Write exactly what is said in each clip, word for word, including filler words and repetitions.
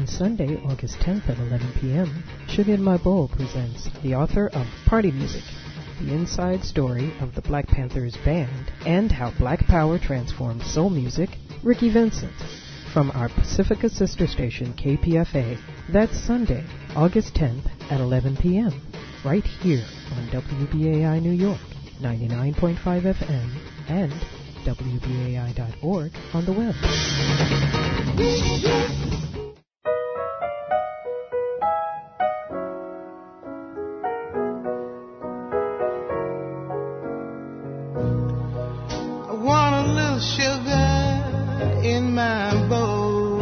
On Sunday, August tenth at eleven p.m., Sugar in My Bowl presents the author of Party Music, the inside story of the Black Panthers band, and how Black Power transformed soul music, Ricky Vincent, from our Pacifica sister station, K P F A. That's Sunday, August tenth at eleven p.m., right here on W B A I New York, ninety-nine point five F M, and W B A I dot org on the web. I want a little sugar in my bowl.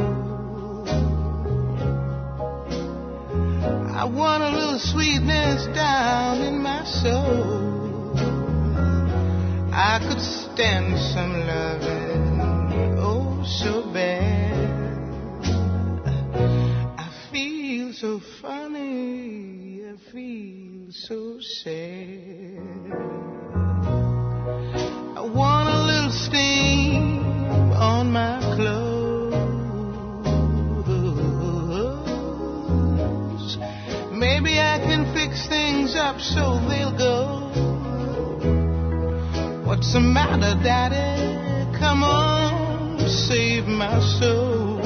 I want a little sweetness down in my soul. I could stand some loving, oh, so bad. I feel so funny, I feel so sad. I want a little steam on my clothes. Maybe I can fix things up so they'll go. What's the matter, Daddy? Come on, save my soul.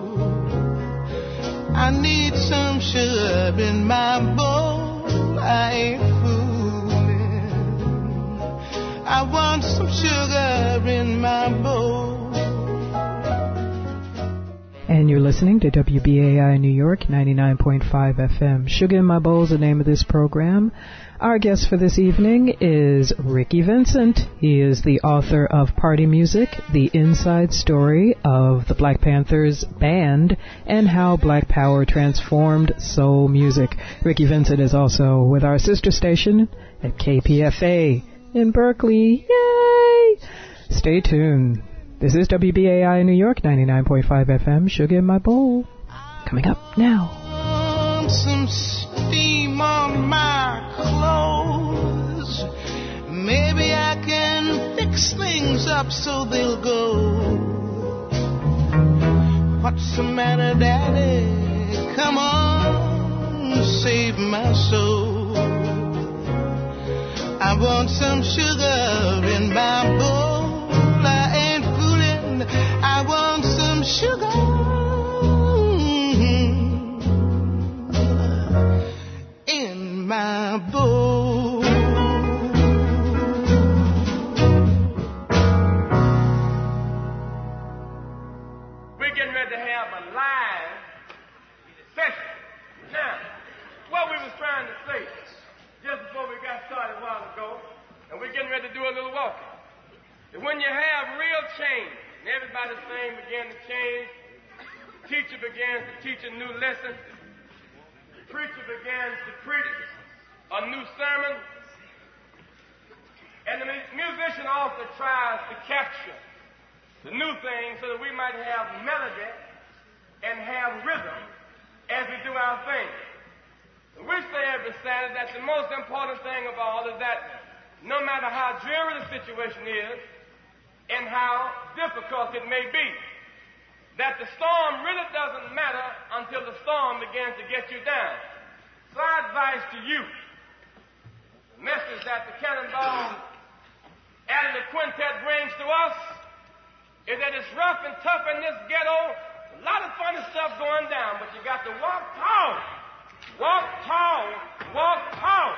I need some sugar in my bowl. I ain't fooling. I want some sugar in my bowl. And you're listening to W B A I New York, ninety-nine point five F M. Sugar in My Bowl is the name of this program. Our guest for this evening is Ricky Vincent. He is the author of Party Music, the inside story of the Black Panthers band, and how Black Power transformed soul music. Ricky Vincent is also with our sister station at K P F A in Berkeley. Yay! Stay tuned. This is W B A I New York, ninety-nine point five F M, Sugar in My Bowl. Coming up now. Some steam on my clothes. Maybe I can fix things up so they'll go. What's the matter, Daddy? Come on, save my soul. I want some sugar in my bowl. I ain't fooling. I want some sugar in my bowl. We're getting ready to have a live session. Now, what we was trying to say just before we got started a while ago, and we're getting ready to do a little walking. When you have real change, and everybody's thing began to change, the teacher begins to teach a new lesson, the preacher begins to preach a new sermon, and the musician also tries to capture the new thing so that we might have melody and have rhythm as we do our thing. And we say every Saturday that the most important thing of all is that no matter how dreary the situation is, and how difficult it may be, that the storm really doesn't matter until the storm begins to get you down. So I advise to you, the message that the Cannonball Adderley Quintet brings to us is that it's rough and tough in this ghetto, a lot of funny stuff going down, but you got to walk tall, walk tall, walk tall.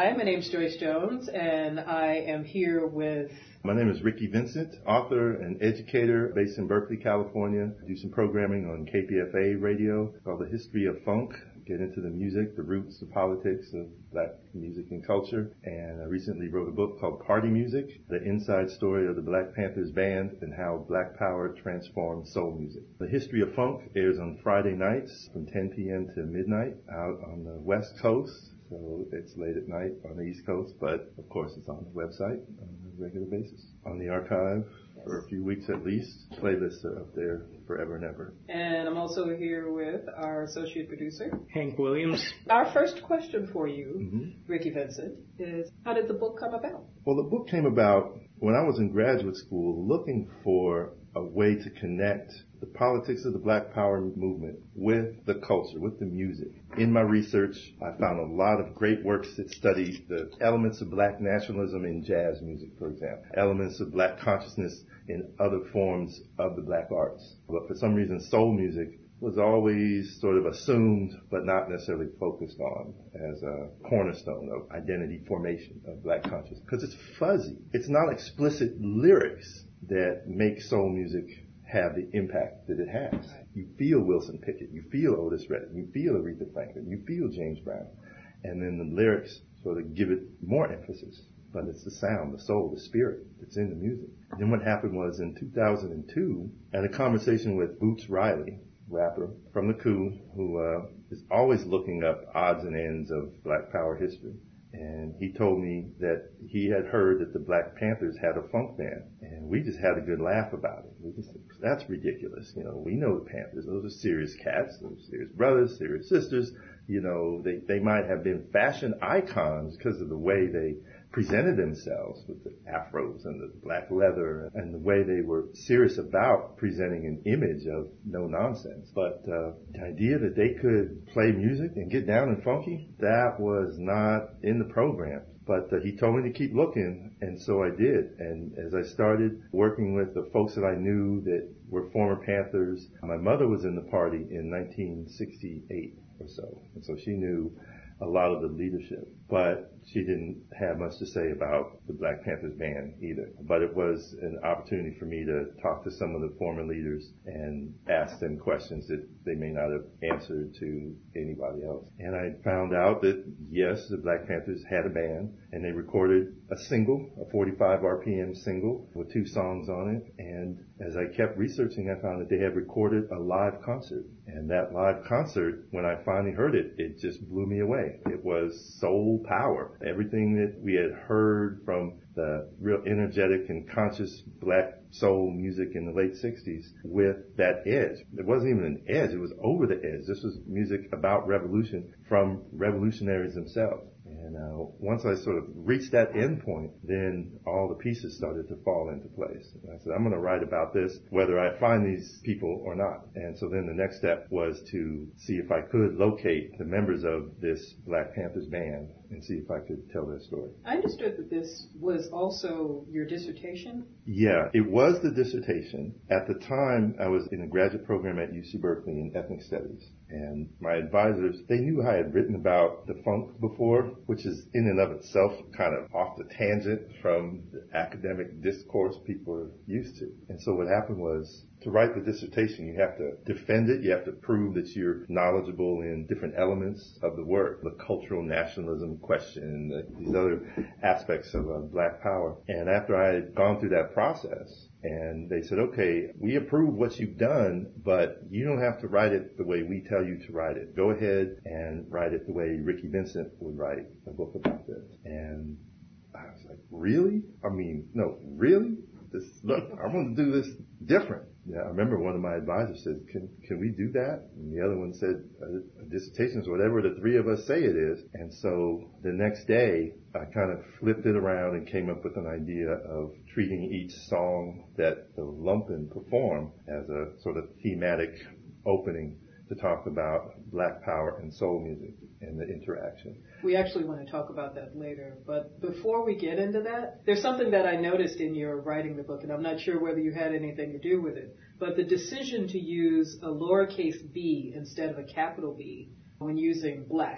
Hi, my name's Joyce Jones, and I am here with... My name is Ricky Vincent, author and educator based in Berkeley, California. I do some programming on K P F A radio called The History of Funk. Get into the music, the roots, the politics of black music and culture. And I recently wrote a book called Party Music, the inside story of the Black Panthers Band and how Black Power transformed soul music. The History of Funk airs on Friday nights from ten p.m. to midnight out on the West Coast. So it's late at night on the East Coast, but of course it's on the website on a regular basis. On the archive for a few weeks at least. Playlists are up there forever and ever. And I'm also here with our associate producer, Hank Williams. Our first question for you, Mm-hmm. Ricky Vincent, is how did the book come about? Well, the book came about when I was in graduate school looking for a way to connect the politics of the Black Power movement with the culture, with the music. In my research, I found a lot of great works that studied the elements of black nationalism in jazz music, for example, elements of black consciousness in other forms of the black arts. But for some reason, soul music was always sort of assumed but not necessarily focused on as a cornerstone of identity formation of black consciousness. Because it's fuzzy. It's not explicit lyrics that make soul music have the impact that it has. You feel Wilson Pickett, you feel Otis Redding, you feel Aretha Franklin, you feel James Brown. And then the lyrics sort of give it more emphasis. But it's the sound, the soul, the spirit that's in the music. And then what happened was in two thousand two, I had a conversation with Boots Riley, rapper from the Coup, who uh, is always looking up odds and ends of Black Power history. And he told me that he had heard that the Black Panthers had a funk band. And we just had a good laugh about it. We just said, that's ridiculous. You know, we know the Panthers. Those are serious cats. Those are serious brothers, serious sisters. You know, they, they might have been fashion icons because of the way they presented themselves with the afros and the black leather and the way they were serious about presenting an image of no nonsense. But uh, the idea that they could play music and get down and funky, that was not in the program. But uh, he told me to keep looking, and so I did. And as I started working with the folks that I knew that were former Panthers, my mother was in the party in nineteen sixty-eight or so, and so she knew a lot of the leadership, but she didn't have much to say about the Black Panthers band either. But it was an opportunity for me to talk to some of the former leaders and ask them questions that they may not have answered to anybody else. And I found out that, yes, the Black Panthers had a band, and they recorded a single, a forty-five R P M single with two songs on it. And as I kept researching, I found that they had recorded a live concert. And that live concert, when I finally heard it, it just blew me away. It was soul power. Everything that we had heard from the real energetic and conscious black soul music in the late sixties with that edge. It wasn't even an edge. It was over the edge. This was music about revolution from revolutionaries themselves. And uh, once I sort of reached that end point, then all the pieces started to fall into place. And I said, I'm going to write about this, whether I find these people or not. And so then the next step was to see if I could locate the members of this Black Panthers band and see if I could tell their story. I understood that this was also your dissertation? Yeah, it was the dissertation. At the time, I was in a graduate program at U C Berkeley in ethnic studies. And my advisors, they knew I had written about the funk before, which is in and of itself kind of off the tangent from the academic discourse people are used to. And so what happened was, to write the dissertation, you have to defend it. You have to prove that you're knowledgeable in different elements of the work, the cultural nationalism question, the, these other aspects of uh, black power. And after I had gone through that process, and they said, okay, we approve what you've done, but you don't have to write it the way we tell you to write it. Go ahead and write it the way Ricky Vincent would write a book about this. And I was like, really? I mean, no, really? This, look, I want to do this different. Yeah, I remember one of my advisors said, can can we do that? And the other one said, a, a dissertation is whatever the three of us say it is. And so the next day, I kind of flipped it around and came up with an idea of treating each song that the Lumpen perform as a sort of thematic opening to talk about black power and soul music and the interaction. We actually want to talk about that later, but before we get into that, there's something that I noticed in your writing the book, and I'm not sure whether you had anything to do with it, but the decision to use a lowercase b instead of a capital B when using black.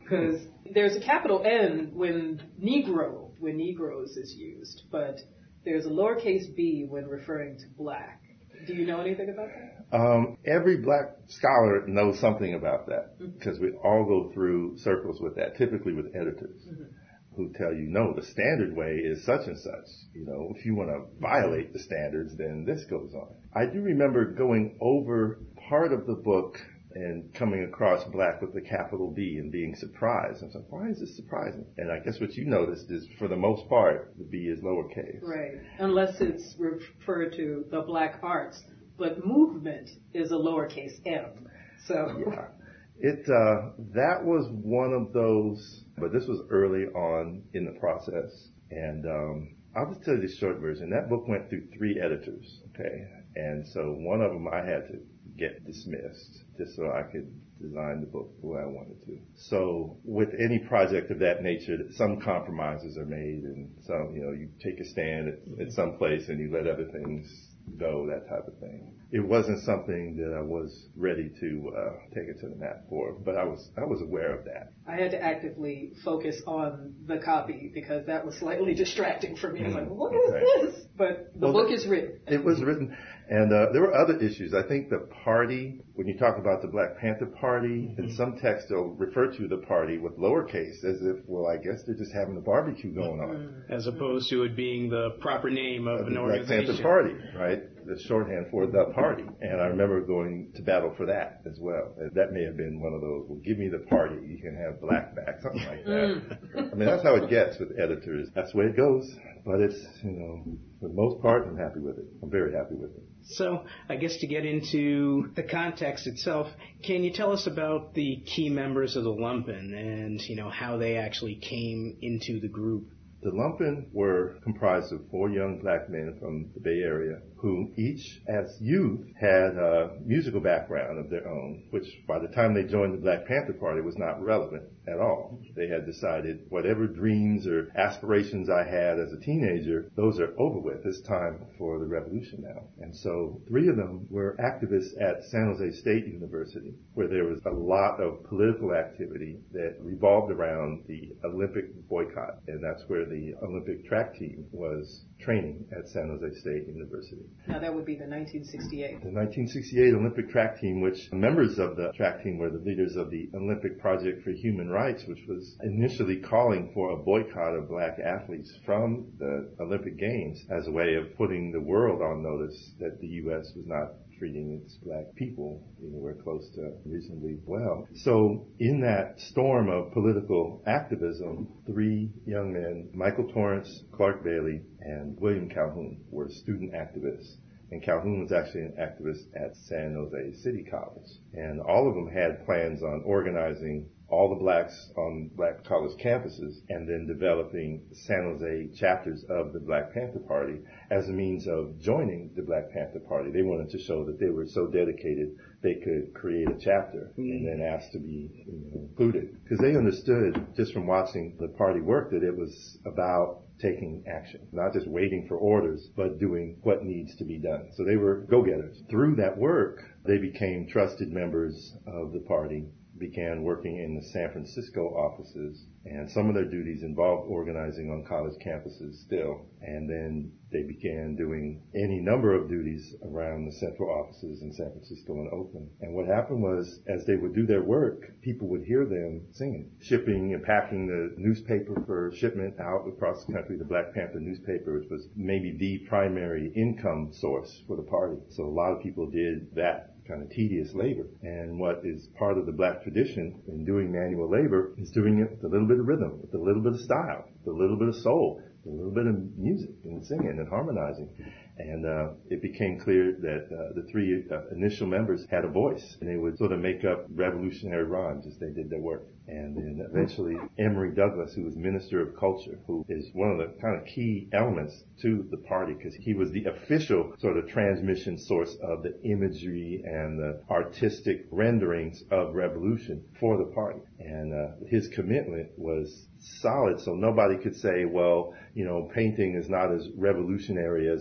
Because there's a capital N when Negro, when Negroes is used, but there's a lowercase b when referring to black. Do you know anything about that? Um, every black scholar knows something about that because mm-hmm. we all go through circles with that, typically with editors mm-hmm. who tell you, no, the standard way is such and such. You know, if you want to violate the standards, then this goes on. I do remember going over part of the book and coming across black with the capital B and being surprised. I was like, why is this surprising? And I guess what you noticed is, for the most part, the B is lowercase. Right, unless it's referred to the black arts. But movement is a lowercase m. So yeah, it uh, that was one of those, but this was early on in the process. And um, I'll just tell you the short version. That book went through three editors, okay? And so one of them I had to get dismissed just so I could design the book the way I wanted to. So with any project of that nature, some compromises are made, and some, you know, you take a stand at, at some place and you let other things go, that type of thing. It wasn't something that I was ready to uh, take it to the mat for, but I was I was aware of that. I had to actively focus on the copy because that was slightly distracting for me. I was like, what is okay. this? But the well, book is written. It was written. And uh, there were other issues. I think the party, when you talk about the Black Panther Party, mm-hmm. in some texts they'll refer to the party with lowercase as if, well, I guess they're just having a barbecue going on. As opposed to it being the proper name of, of an the organization. Black Panther Party, right? The shorthand for the party. And I remember going to battle for that as well. That may have been one of those, well, give me the party. You can have black back, something like that. I mean, that's how it gets with editors. That's the way it goes. But it's, you know, for the most part, I'm happy with it. I'm very happy with it. So I guess to get into the context itself, can you tell us about the key members of the Lumpen and, you know, how they actually came into the group? The Lumpen were comprised of four young black men from the Bay Area who each, as youth, had a musical background of their own, which by the time they joined the Black Panther Party was not relevant at all. They had decided whatever dreams or aspirations I had as a teenager, those are over with. It's time for the revolution now. And so three of them were activists at San Jose State University, where there was a lot of political activity that revolved around the Olympic boycott. And that's where the Olympic track team was training at San Jose State University. Now that would be the nineteen sixty-eight. The nineteen sixty-eight Olympic track team, which members of the track team were the leaders of the Olympic Project for Human Rights, which was initially calling for a boycott of black athletes from the Olympic Games as a way of putting the world on notice that the U S was not treating its black people anywhere close to reasonably well. So in that storm of political activism, three young men, Michael Torrance, Clark Bailey, and William Calhoun, were student activists. And Calhoun was actually an activist at San Jose City College. And all of them had plans on organizing all the blacks on black college campuses and then developing San Jose chapters of the Black Panther Party as a means of joining the Black Panther Party. They wanted to show that they were so dedicated they could create a chapter mm-hmm. and then ask to be, you know, included. Because they understood just from watching the party work that it was about taking action, not just waiting for orders, but doing what needs to be done. So they were go-getters. Through that work, they became trusted members of the party, began working in the San Francisco offices, and some of their duties involved organizing on college campuses still. And then they began doing any number of duties around the central offices in San Francisco and Oakland. And what happened was, as they would do their work, people would hear them singing, shipping and packing the newspaper for shipment out across the country, the Black Panther newspaper, which was maybe the primary income source for the party. So a lot of people did that kind of tedious labor. And what is part of the black tradition in doing manual labor is doing it with a little bit of rhythm, with a little bit of style, with a little bit of soul, with a little bit of music and singing and harmonizing. And uh, it became clear that uh, the three uh, initial members had a voice, and they would sort of make up revolutionary rhymes as they did their work. And then eventually Emory Douglas, who was Minister of Culture, who is one of the kind of key elements to the party, because he was the official sort of transmission source of the imagery and the artistic renderings of revolution for the party. And uh, his commitment was solid, so nobody could say, well, you know, painting is not as revolutionary as standing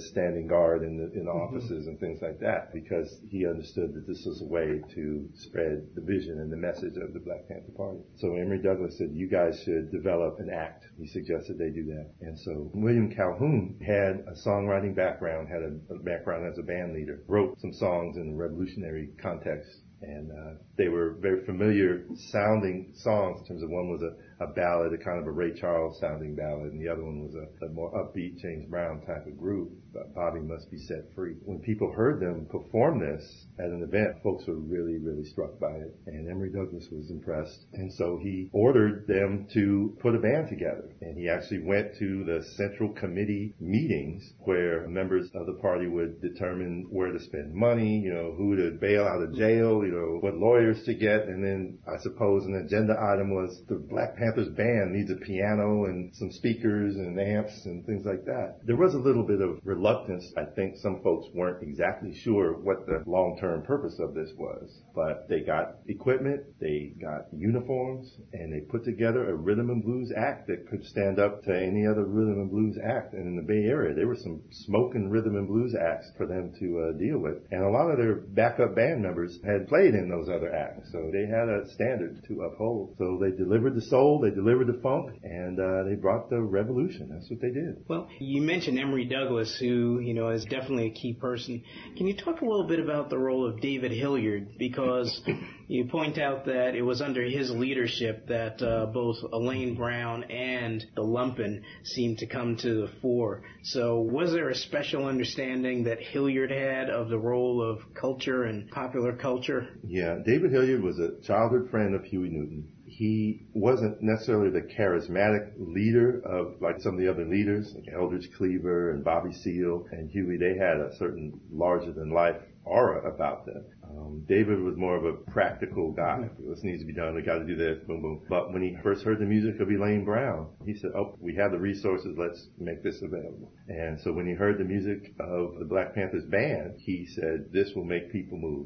guard in the, in the mm-hmm. offices and things like that, because he understood that this was a way to spread the vision and the message of the Black Panther Party. So Emory Douglas said, you guys should develop an act. He suggested they do that. And so William Calhoun had a songwriting background, had a, a background as a band leader, wrote some songs in a revolutionary context. And uh, they were very familiar sounding songs in terms of one was a, a ballad, a kind of a Ray Charles sounding ballad, and the other one was a, a more upbeat James Brown type of groove, Bobby Must Be Set Free. When people heard them perform this at an event, folks were really, really struck by it, and Emory Douglas was impressed. And so he ordered them to put a band together, and he actually went to the Central Committee meetings where members of the party would determine where to spend money, you know, who to bail out of jail, you know, what lawyers to get, and then I suppose an agenda item was the Black Panthers band needs a piano and some speakers and amps and things like that. There was a little bit of reluctance. I think some folks weren't exactly sure what the long-term purpose of this was, but they got equipment, they got uniforms, and they put together a rhythm and blues act that could stand up to any other rhythm and blues act. And in the Bay Area, there were some smoking rhythm and blues acts for them to uh, deal with. And a lot of their backup band members had played in those other acts, so they had a standard to uphold. So they delivered the soul, they delivered the funk, and uh, they brought the revolution. That's what they did. Well, you mentioned Emory Douglas, who, you know, is definitely a key person. Can you talk a little bit about the role of David Hilliard? Because you point out that it was under his leadership that uh, both Elaine Brown and the Lumpen seemed to come to the fore. So was there a special understanding that Hilliard had of the role of culture and popular culture? Yeah, David Hilliard was a childhood friend of Huey Newton. He wasn't necessarily the charismatic leader of like some of the other leaders, like Eldridge Cleaver and Bobby Seale and Huey. They had a certain larger-than-life aura about them. Um, David was more of a practical guy. This needs to be done. We got to do this. Boom, boom. But when he first heard the music of Elaine Brown, he said, "Oh, we have the resources. Let's make this available." And so when he heard the music of the Black Panthers band, he said, "This will make people move."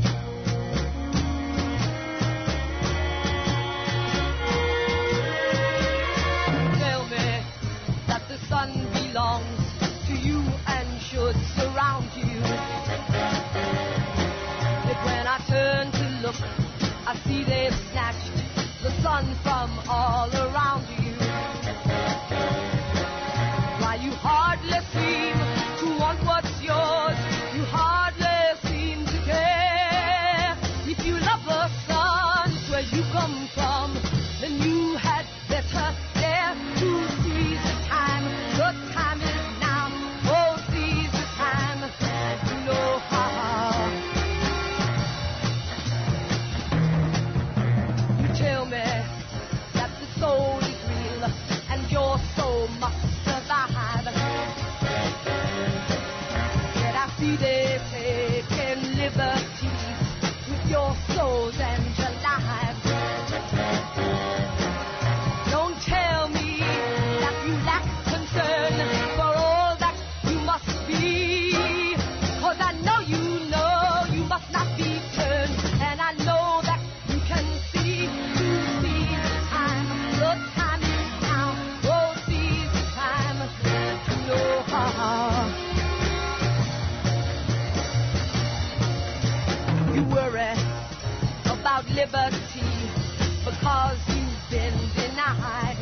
Belongs to you and should surround you. Yet when I turn to look, I see they've snatched the sun from all around you. Why you hardly seem to want what's yours, you hardly seem to care. If you love the sun where you come from, then you had better dare to seize the time. The time is now, oh seize the time, you know how. You tell me that the soul is real and your soul must survive. Yet I see they've taken liberties with your souls and your lives. Don't tell me that you lack concern for all that you must be, 'cause I know you know you must not be turned, and I know that you can see, to seize the time, the time is now, oh seize the time, you know how. You worry about liberty because you've been denied.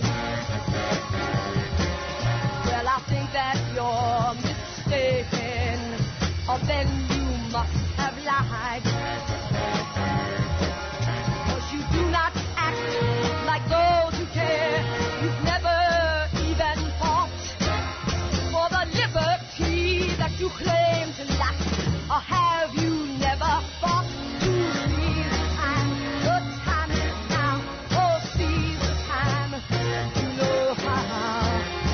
Well, I think that you're mistaken, or then you must have lied. 'Cause you do not act like those who care. You've never even fought for the liberty that you claim to lack. Or have you never fought to seize the time? The time is now, oh seize the time, you know how.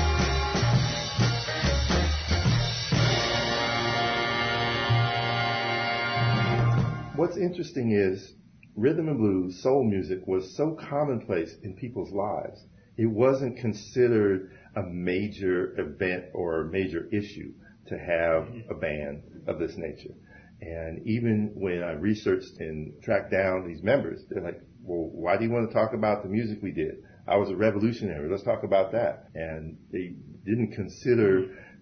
What's interesting is rhythm and blues, soul music, was so commonplace in people's lives. It wasn't considered a major event or a major issue to have a band of this nature. And even when I researched and tracked down these members, they're like, well, why do you want to talk about the music we did? I was a revolutionary. Let's talk about that. And they didn't consider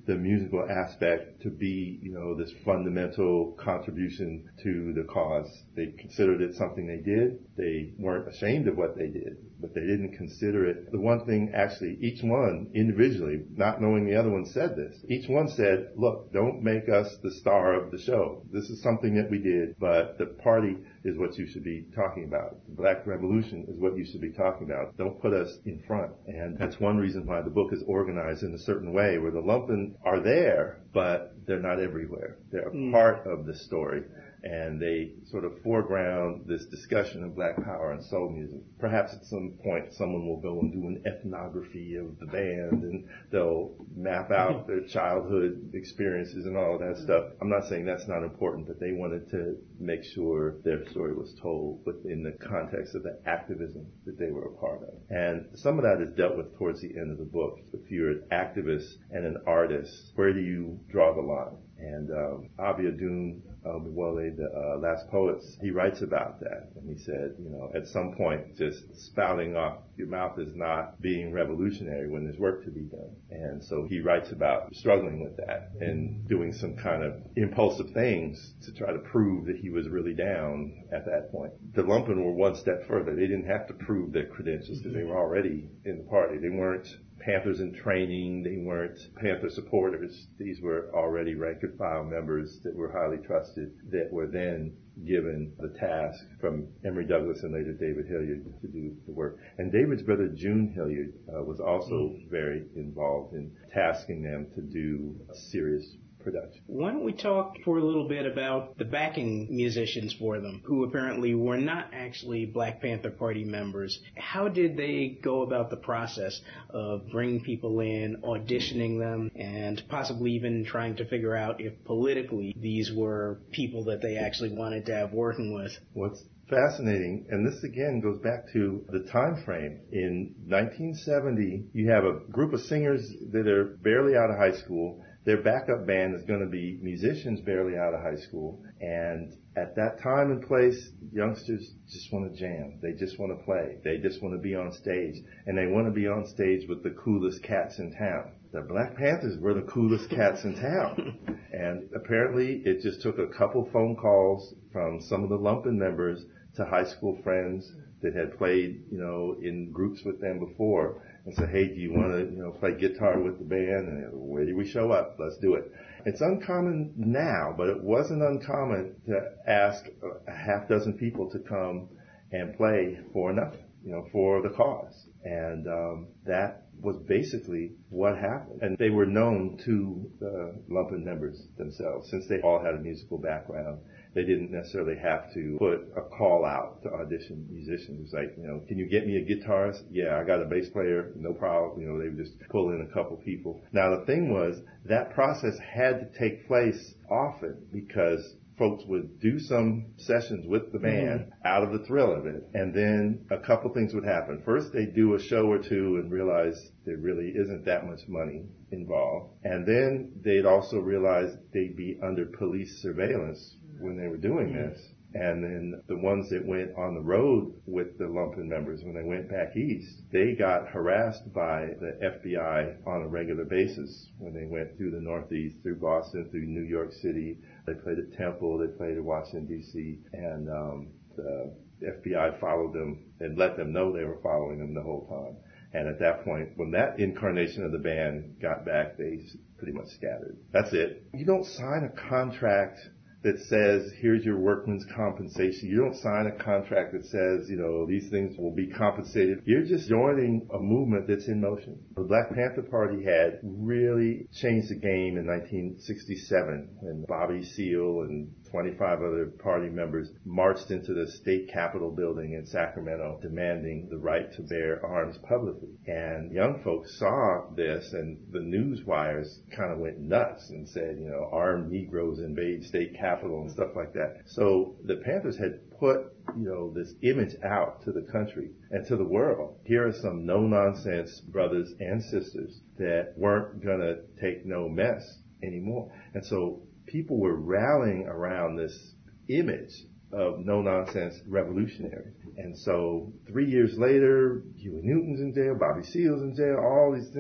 the musical aspect to be, you know, this fundamental contribution to the cause. They considered it something they did. They weren't ashamed of what they did, but they didn't consider it. The one thing, actually, each one individually, not knowing the other one, said this. Each one said, look, don't make us the star of the show. This is something that we did, but the party is what you should be talking about. The Black Revolution is what you should be talking about. Don't put us in front. And that's one reason why the book is organized in a certain way, where the lumpen are there, but they're not everywhere. They're a mm. part of the story. And they sort of foreground this discussion of Black power and soul music. Perhaps at some point someone will go and do an ethnography of the band and they'll map out their childhood experiences and all of that stuff. I'm not saying that's not important, but they wanted to make sure their story was told within the context of the activism that they were a part of. And some of that is dealt with towards the end of the book. If you're an activist and an artist, where do you draw the line? And um, Abiodun Omoyole, the uh, Last Poets, he writes about that. And he said, you know, at some point, just spouting off your mouth is not being revolutionary when there's work to be done. And so he writes about struggling with that and doing some kind of impulsive things to try to prove that he was really down at that point. The lumpen were one step further. They didn't have to prove their credentials because they were already in the party. They weren't Panthers in training. They weren't Panther supporters. These were already rank and file members that were highly trusted, that were then given the task from Emory Douglas and later David Hilliard to do the work. And David's brother June Hilliard uh, was also very involved in tasking them to do a serious production. Why don't we talk for a little bit about the backing musicians for them, who apparently were not actually Black Panther Party members. How did they go about the process of bringing people in, auditioning them, and possibly even trying to figure out if politically these were people that they actually wanted to have working with? What's fascinating, and this again goes back to the time frame. In nineteen seventy, you have a group of singers that are barely out of high school. Their backup band is going to be musicians barely out of high school. And at that time and place, youngsters just want to jam. They just want to play. They just want to be on stage. And they want to be on stage with the coolest cats in town. The Black Panthers were the coolest cats in town. And apparently it just took a couple phone calls from some of the lumpen members to high school friends that had played, you know, in groups with them before, and said, hey, do you want to, you know, play guitar with the band? And where do we show up? Let's do it. It's uncommon now, but it wasn't uncommon to ask a half dozen people to come and play for nothing, you know, for the cause. And um, that was basically what happened. And they were known to the lumpen members themselves, since they all had a musical background. They didn't necessarily have to put a call out to audition musicians. It's like, you know, can you get me a guitarist? Yeah, I got a bass player. No problem. You know, they would just pull in a couple people. Now, the thing was, that process had to take place often because folks would do some sessions with the band mm-hmm. out of the thrill of it. And then a couple things would happen. First, they'd do a show or two and realize there really isn't that much money involved. And then they'd also realize they'd be under police surveillance when they were doing this. And then the ones that went on the road with the lumpen members, when they went back east, they got harassed by the F B I on a regular basis when they went through the Northeast, through Boston, through New York City. They played at Temple, they played at Washington, D C, and um, the F B I followed them and let them know they were following them the whole time. And at that point, when that incarnation of the band got back, they pretty much scattered. That's it. You don't sign a contract that says, here's your workman's compensation. You don't sign a contract that says, you know, these things will be compensated. You're just joining a movement that's in motion. The Black Panther Party had really changed the game in nineteen sixty-seven when Bobby Seale and twenty-five other party members marched into the state capitol building in Sacramento demanding the right to bear arms publicly. And young folks saw this, and the news wires kind of went nuts and said, you know, armed Negroes invade state capitol and stuff like that. So the Panthers had put, you know, this image out to the country and to the world. Here are some no-nonsense brothers and sisters that weren't going to take no mess anymore. And so people were rallying around this image of no-nonsense revolutionaries. And so three years later, Huey Newton's in jail, Bobby Seale's in jail, all these things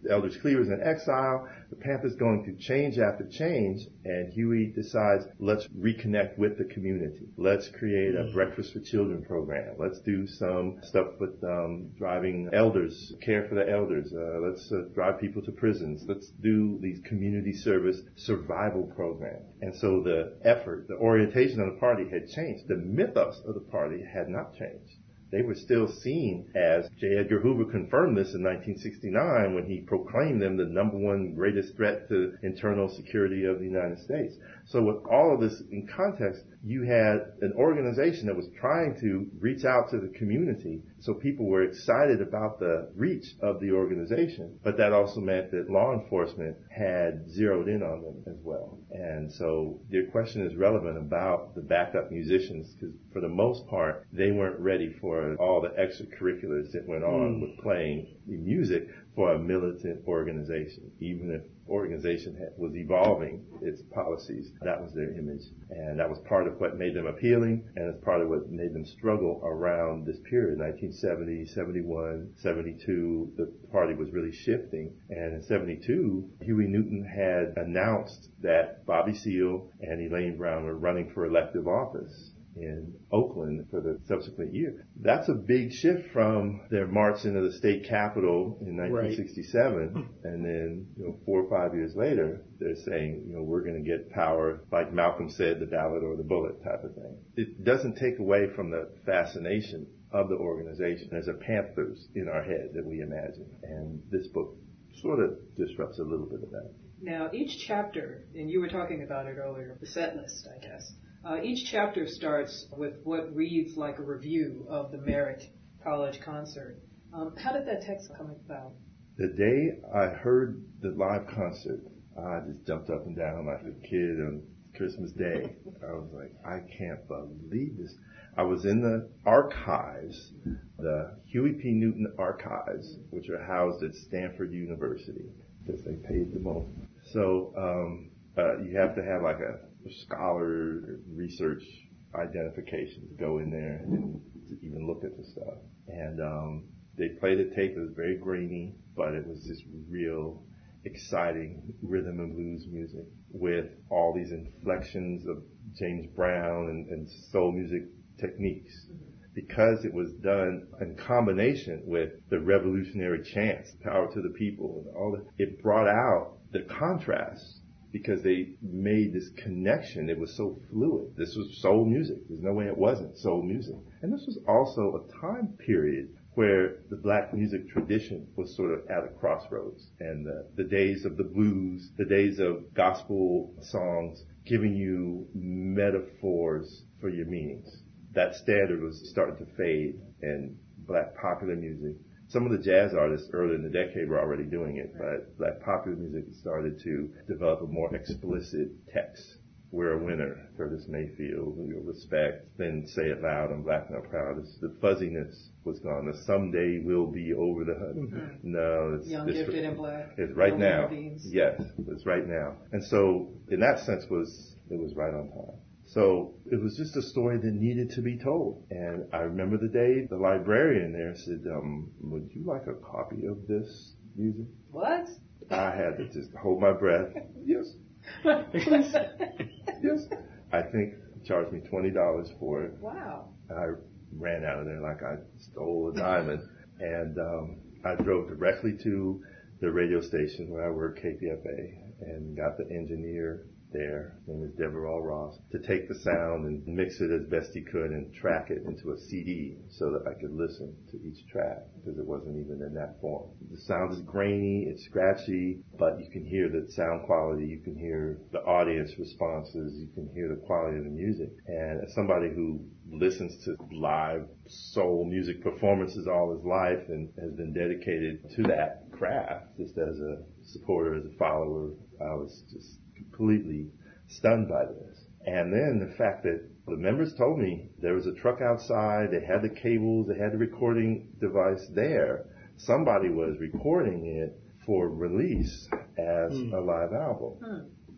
the Eldridge Cleaver's in exile. The Panthers going through change after change, and Huey decides, let's reconnect with the community. Let's create a Breakfast for Children program. Let's do some stuff with um, driving elders, care for the elders. Uh, let's uh, drive people to prisons. Let's do these community service survival programs. And so the effort, the orientation of the party had changed. The mythos of the party had not changed. They were still seen as, J. Edgar Hoover confirmed this in nineteen sixty-nine when he proclaimed them the number one greatest threat to internal security of the United States. So with all of this in context, you had an organization that was trying to reach out to the community, so people were excited about the reach of the organization, but that also meant that law enforcement had zeroed in on them as well. And so your question is relevant about the backup musicians, because for the most part, they weren't ready for all the extracurriculars that went on mm. with playing music for a militant organization. Even if organization had, was evolving its policies, that was their image. And that was part of what made them appealing, and it's part of what made them struggle around this period, nineteen seventy, seventy-one, seventy-two. The party was really shifting. And in seventy-two, Huey Newton had announced that Bobby Seale and Elaine Brown were running for elective office in Oakland for the subsequent year. That's a big shift from their march into the state capitol in nineteen sixty-seven, right. And then, you know, four or five years later, they're saying, you know, we're going to get power, like Malcolm said, the ballot or the bullet type of thing. It doesn't take away from the fascination of the organization. There's a Panthers in our head that we imagine, and this book sort of disrupts a little bit of that. Now, each chapter, and you were talking about it earlier, the set list, I guess. Uh, each chapter starts with what reads like a review of the Merritt College concert. Um, how did that text come about? The day I heard the live concert, I just jumped up and down like a kid on Christmas Day. I was like, I can't believe this. I was in the archives, the Huey P. Newton archives, which are housed at Stanford University, because they paid the most. So um, uh, you have to have like a scholar research identification to go in there and to even look at the stuff. And um, they played a tape that was very grainy, but it was just real exciting rhythm and blues music with all these inflections of James Brown and, and soul music techniques. Because it was done in combination with the revolutionary chants, power to the people, and all that, it brought out the contrast. Because they made this connection. It was so fluid. This was soul music. There's no way it wasn't soul music. And this was also a time period where the black music tradition was sort of at a crossroads. And the, the days of the blues, the days of gospel songs giving you metaphors for your meanings. That standard was starting to fade, and black popular music. Some of the jazz artists earlier in the decade were already doing it, but black popular music started to develop a more explicit text. We're a winner, Curtis Mayfield, respect, then say it loud, I'm black and I'm proud. It's, the fuzziness was gone. The someday we'll be over the hood. Mm-hmm. No, it's young, it's, gifted, and black. It's right now. Yes, it's right now. And so, in that sense, was it was right on time. So it was just a story that needed to be told. And I remember the day the librarian there said, um, would you like a copy of this music? What? I had to just hold my breath. Yes. Please. Yes. I think he charged me twenty dollars for it. Wow. I ran out of there like I stole a diamond. And um, I drove directly to the radio station where I work, K P F A, and got the engineer there, his name is Deverell Ross, to take the sound and mix it as best he could and track it into a C D so that I could listen to each track, because it wasn't even in that form. The sound is grainy, it's scratchy, but you can hear the sound quality, you can hear the audience responses, you can hear the quality of the music. And as somebody who listens to live soul music performances all his life and has been dedicated to that craft, just as a supporter, as a follower, I was just completely stunned by this. And then the fact that the members told me there was a truck outside, they had the cables, they had the recording device there. Somebody was recording it for release as mm. a live album. Mm.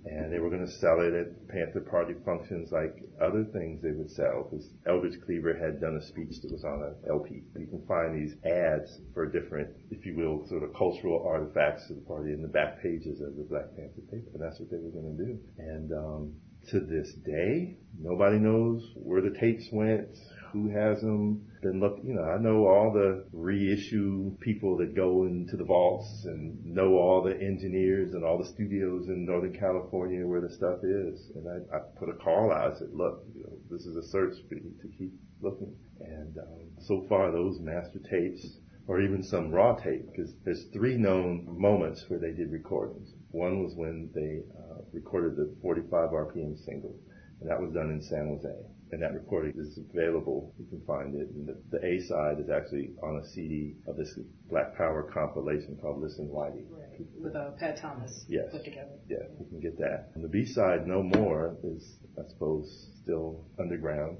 And they were going to sell it at Panther Party functions like other things they would sell, because Eldridge Cleaver had done a speech that was on an L P. You can find these ads for different, if you will, sort of cultural artifacts of the party in the back pages of the Black Panther paper. And that's what they were going to do. And um, to this day, nobody knows where the tapes went, who has them. Been look, you know, I know all the reissue people that go into the vaults and know all the engineers and all the studios in Northern California where the stuff is. And I, I put a call out. I said, look, you know, this is a search. We need to keep looking. And um, so far, those master tapes, or even some raw tape, because there's three known moments where they did recordings. One was when they uh, recorded the forty-five R P M single, and that was done in San Jose. And that recording is available. You can find it. And the, the A side is actually on a C D of this Black Power compilation called Listen Whitey. Right. With uh, Pat Thomas yes. put together. Yeah, you can get that. And the B side, No More, is, I suppose, still underground.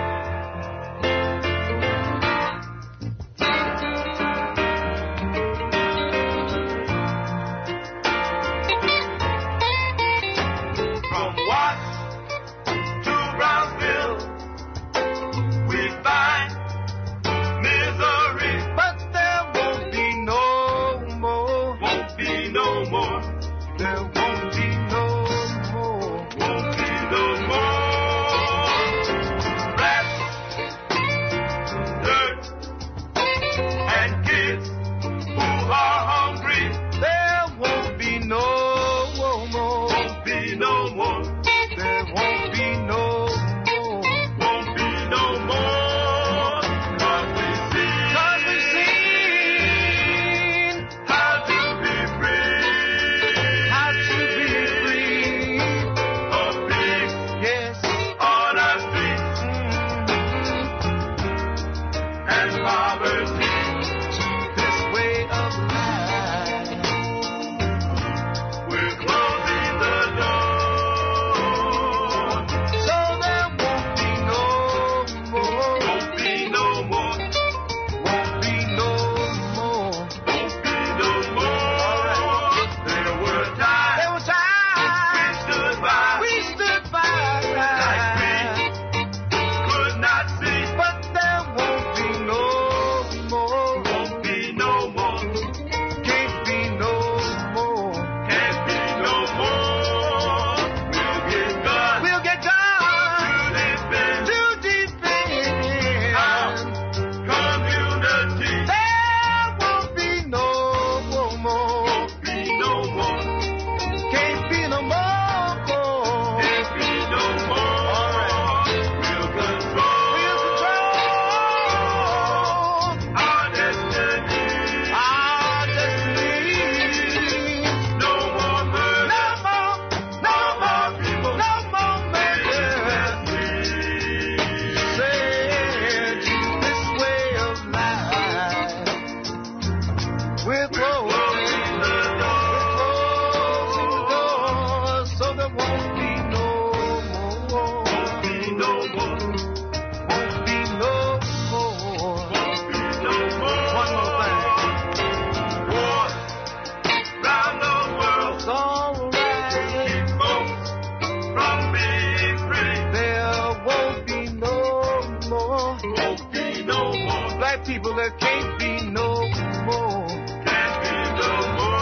People that can't be no more. Can't be no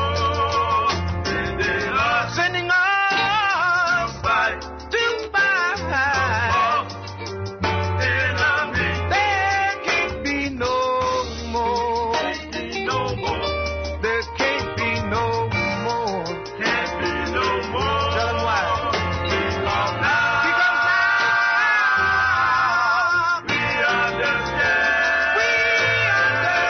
more. And they are sending us to fight, to fight. Enemy. There can't be no more. Can't be no more. There can't be no more. Can't be no more. Tell them why. Because now. Because now. We understand. We understand.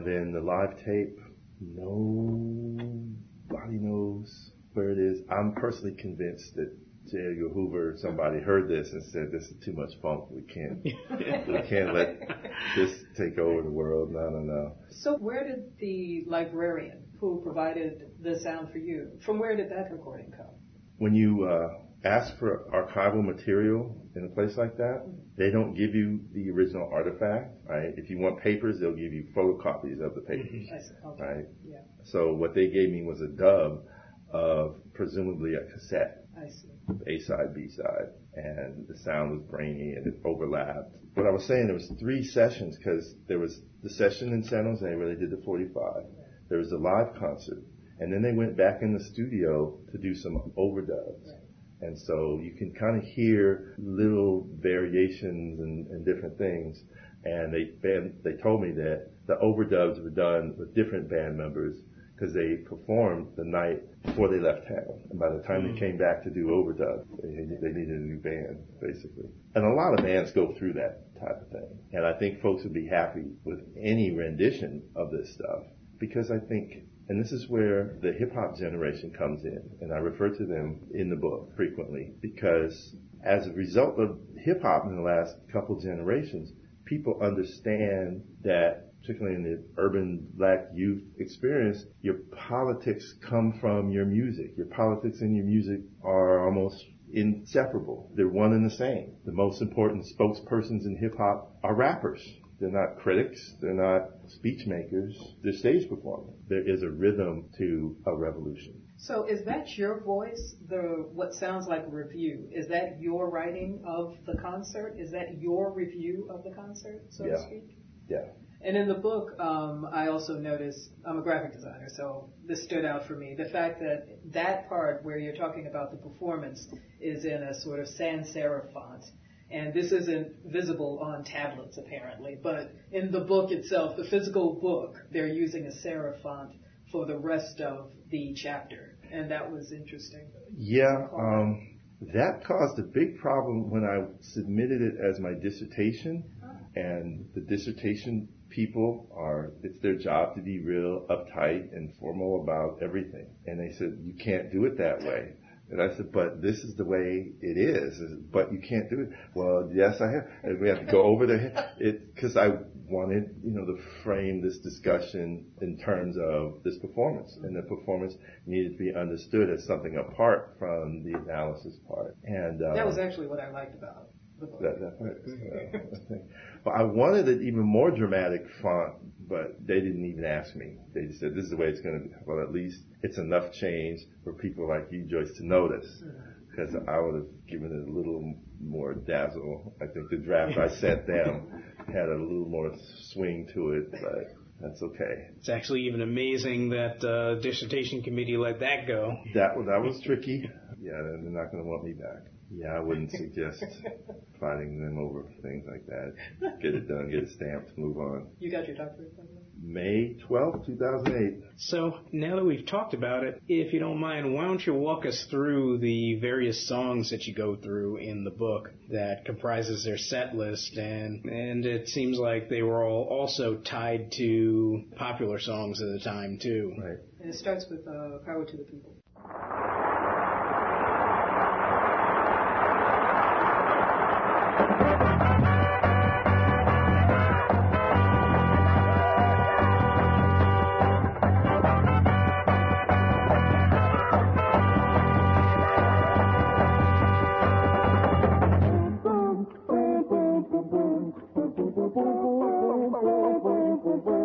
And then the live tape, nobody knows where it is. I'm personally convinced that J. Edgar Hoover, somebody heard this and said, this is too much funk. We can't, we can't let this take over the world. No, no, no. So where did the librarian who provided the sound for you, from where did that recording come? When you uh, ask for archival material in a place like that, they don't give you the original artifact, right? If you want papers, they'll give you photocopies of the papers, I see. Okay. right? Yeah. So what they gave me was a dub of presumably a cassette, I see. A side, B side, and the sound was grainy and it overlapped. What I was saying, there was three sessions because there was the session in San Jose where they did the forty-five. There was a live concert, and then they went back in the studio to do some overdubs. Right. And so you can kind of hear little variations and, and different things. And they band, they told me that the overdubs were done with different band members because they performed the night before they left town. And by the time mm-hmm. they came back to do overdubs, they, they needed a new band, basically. And a lot of bands go through that type of thing. And I think folks would be happy with any rendition of this stuff because I think, and this is where the hip-hop generation comes in, and I refer to them in the book frequently, because as a result of hip-hop in the last couple generations, people understand that, particularly in the urban black youth experience, your politics come from your music. Your politics and your music are almost inseparable. They're one and the same. The most important spokespersons in hip-hop are rappers. They're not critics. They're not speech makers. They're stage performers. There is a rhythm to a revolution. So is that your voice, the what sounds like a review? Is that your writing of the concert? Is that your review of the concert, so yeah. to speak? Yeah. And in the book, um, I also noticed, I'm a graphic designer, so this stood out for me. The fact that that part where you're talking about the performance is in a sort of sans serif font. And this isn't visible on tablets, apparently. But in the book itself, the physical book, they're using a serif font for the rest of the chapter. And that was interesting. Yeah, um, that caused a big problem when I submitted it as my dissertation. And the dissertation people are, it's their job to be real uptight and formal about everything. And they said, you can't do it that way. And I said, but this is the way it is. But you can't do it. Well, yes, I have. And we have to go over the, it, cause I wanted, you know, to frame this discussion in terms of this performance. And the performance needed to be understood as something apart from the analysis part. And, um, that was actually what I liked about the book. That, that part. uh, But I wanted an even more dramatic font, but they didn't even ask me. They just said, this is the way it's going to be. Well, at least it's enough change for people like you, Joyce, to notice. Because I would have given it a little more dazzle. I think the draft I sent them had a little more swing to it, but that's okay. It's actually even amazing that uh, dissertation committee let that go. That, that was tricky. Yeah, they're not going to want me back. Yeah, I wouldn't suggest fighting them over things like that. Get it done, get it stamped, move on. You got your doctorate? May twelfth, two thousand eight. So now that we've talked about it, if you don't mind, why don't you walk us through the various songs that you go through in the book that comprises their set list, and and it seems like they were all also tied to popular songs at the time too. Right. And it starts with uh, Power to the People.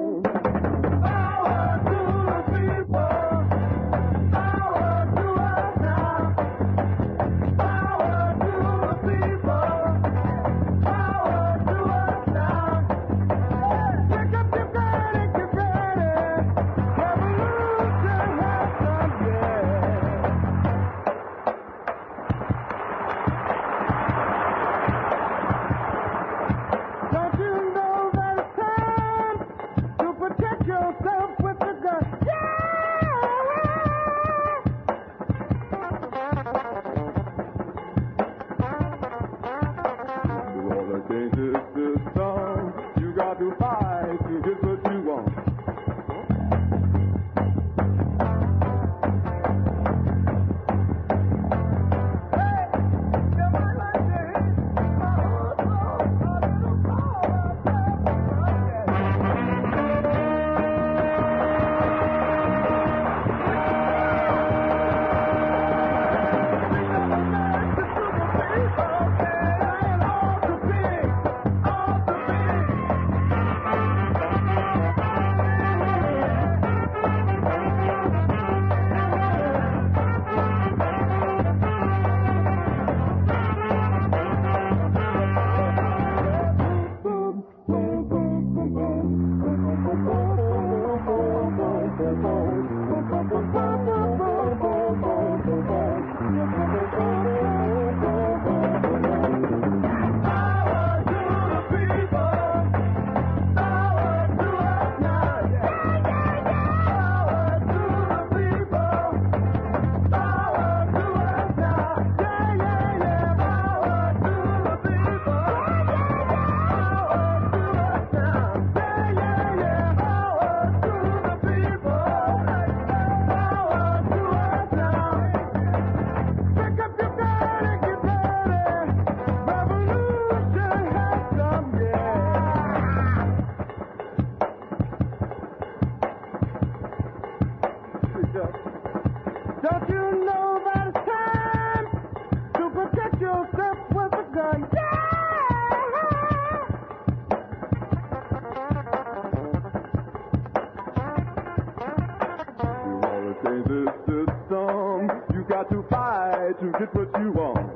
Power to the people. Power to our got to fight to get what you want.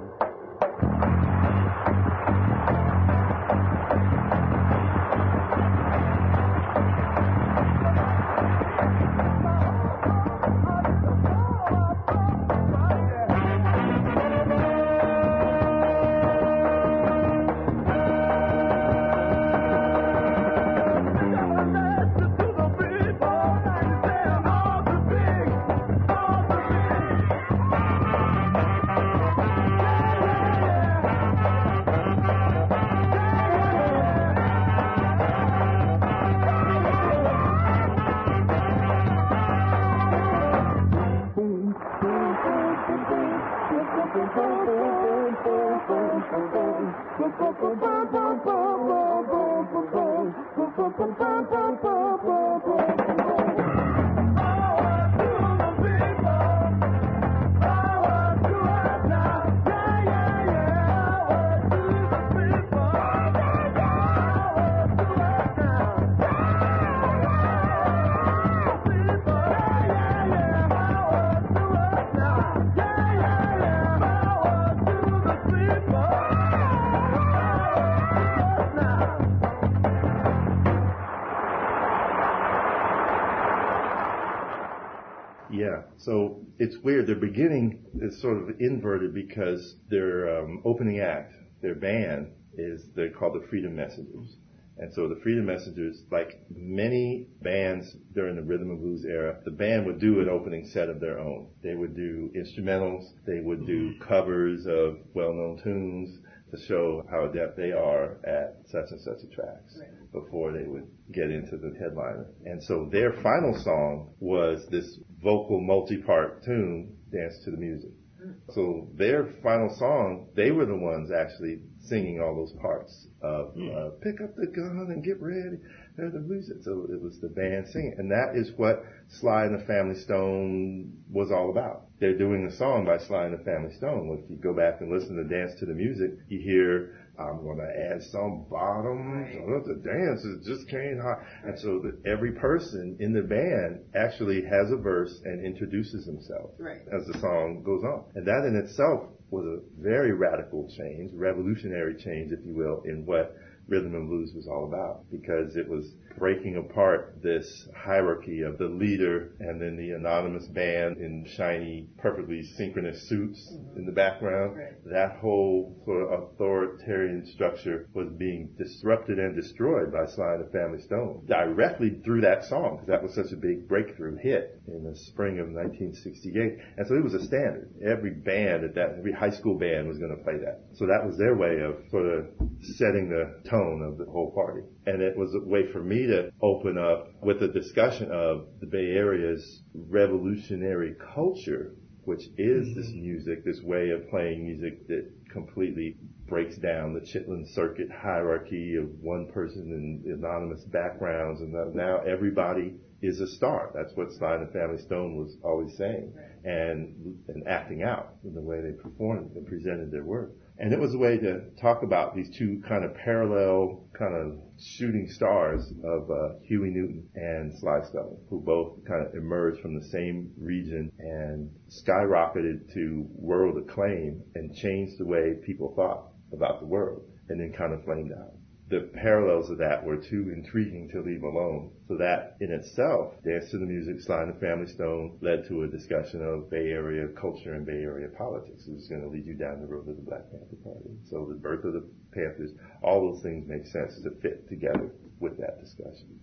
Yeah, so it's weird. Their beginning is sort of inverted because their um, opening act, their band, is they're called the Freedom Messengers. And so the Freedom Messengers, like many bands during the rhythm and blues era, the band would do an opening set of their own. They would do instrumentals, they would do covers of well-known tunes to show how adept they are at such and such a tracks right. before they would get into the headliner. And so their final song was this vocal multi-part tune, Dance to the Music. So their final song, they were the ones actually singing all those parts of uh, pick up the gun and get ready. There's the music. So it was the band singing. And that is what Sly and the Family Stone was all about. They're doing the song by Sly and the Family Stone. If you go back and listen to Dance to the Music, you hear, I'm going to add some bottom. Right. The dance is just came hot. And so that every person in the band actually has a verse and introduces himself right. as the song goes on. And that in itself was a very radical change, revolutionary change, if you will, in what rhythm and blues was all about, because it was breaking apart this hierarchy of the leader and then the anonymous band in shiny, perfectly synchronous suits mm-hmm. in the background. Right. That whole sort of authoritarian structure was being disrupted and destroyed by Sly and the Family Stone directly through that song, because that was such a big breakthrough hit in the spring of nineteen sixty-eight. And so it was a standard. Every band at that, every high school band was going to play that. So that was their way of sort of setting the tone of the whole party. And it was a way for me to open up with a discussion of the Bay Area's revolutionary culture, which is this music, this way of playing music that completely breaks down the Chitlin Circuit hierarchy of one person and anonymous backgrounds, and now everybody is a star. That's what Sly and the Family Stone was always saying, and and acting out in the way they performed and presented their work. And it was a way to talk about these two kind of parallel, kind of shooting stars of uh, Huey Newton and Sly Stone, who both kind of emerged from the same region and skyrocketed to world acclaim and changed the way people thought about the world, and then kind of flamed out. The parallels of that were too intriguing to leave alone. So that in itself, Dance to the Music, Sly and the Family Stone, led to a discussion of Bay Area culture and Bay Area politics. It was going to lead you down the road of the Black Panther Party. So the birth of the Panthers, all those things make sense to fit together with that discussion.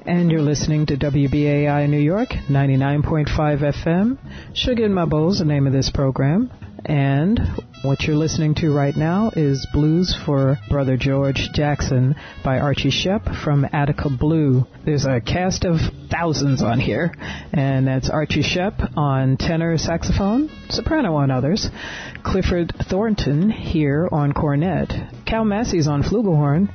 And you're listening to W B A I New York, ninety-nine point five F M. Sugar in My Bowl is the name of this program. And what you're listening to right now is Blues for Brother George Jackson by Archie Shepp from Attica Blue. There's a cast of thousands on here, and that's Archie Shepp on tenor saxophone, soprano on others, Clifford Thornton here on cornet, Cal Massey's on flugelhorn,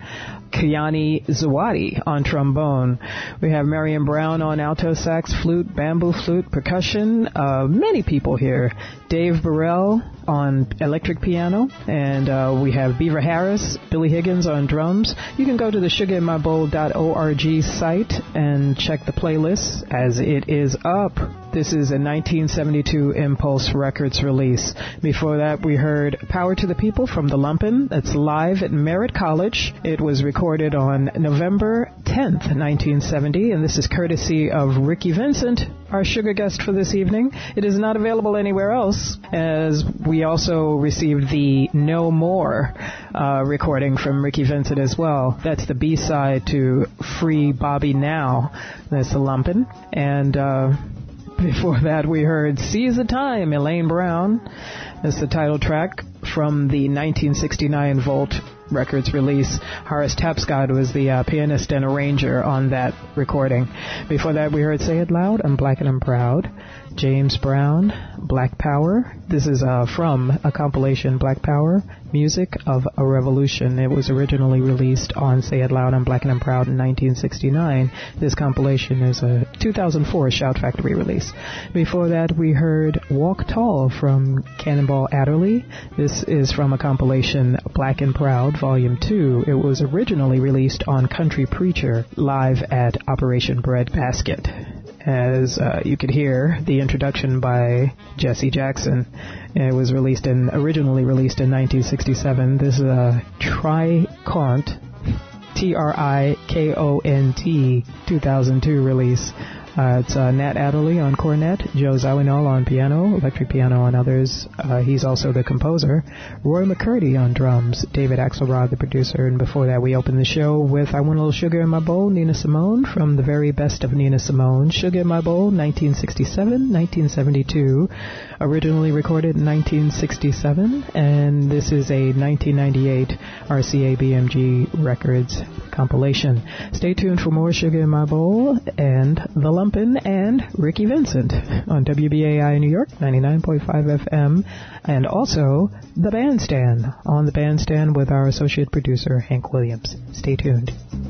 Kiani Zawadi on trombone. We have Marion Brown on alto sax, flute, bamboo flute, percussion. Uh, many people here. Dave Burrell on electric piano, and uh, we have Beaver Harris, Billy Higgins on drums. You can go to the sugar in my bowl dot org site and check the playlist as it is up. This is a nineteen seventy-two Impulse Records release. Before that, we heard Power to the People from The Lumpin'. That's live at Merritt College. It was recorded on November tenth, nineteen seventy, and this is courtesy of Ricky Vincent, our sugar guest for this evening. It is not available anywhere else, as we also received the No More uh, recording from Ricky Vincent as well. That's the B-side to Free Bobby Now. That's The Lumpin'. And uh, before that, we heard Seize the Time, Elaine Brown. That's the title track from the nineteen sixty-nine Volt Records release. Horace Tapscott was the uh, pianist and arranger on that recording. Before that, we heard Say It Loud, I'm Black and I'm Proud. James Brown, Black Power. This is uh, from a compilation, Black Power, Music of a Revolution. It was originally released on Say It Loud, I'm Black and I'm Proud in nineteen sixty-nine. This compilation is a two thousand four Shout Factory release. Before that, we heard Walk Tall from Cannonball Adderley. This is from a compilation, Black and Proud, Volume two. It was originally released on Country Preacher, live at Operation Breadbasket. As uh, you could hear, the introduction by Jesse Jackson. It was released in, originally released in nineteen sixty-seven. This is a Tricont, T R I K O N T, two thousand two release. Uh, it's uh, Nat Adderley on cornet, Joe Zawinul on piano, electric piano on others. Uh, he's also the composer. Roy McCurdy on drums, David Axelrod, the producer. And before that, we opened the show with I Want a Little Sugar in My Bowl, Nina Simone, from the very best of Nina Simone. Sugar in My Bowl, nineteen sixty-seven, nineteen seventy-two. Originally recorded in nineteen sixty-seven. And this is a nineteen ninety-eight R C A B M G Records compilation. Stay tuned for more Sugar in My Bowl and The Lumpin' and Ricky Vincent on W B A I New York, ninety-nine point five F M, and also The Bandstand on The Bandstand with our associate producer, Hank Williams. Stay tuned.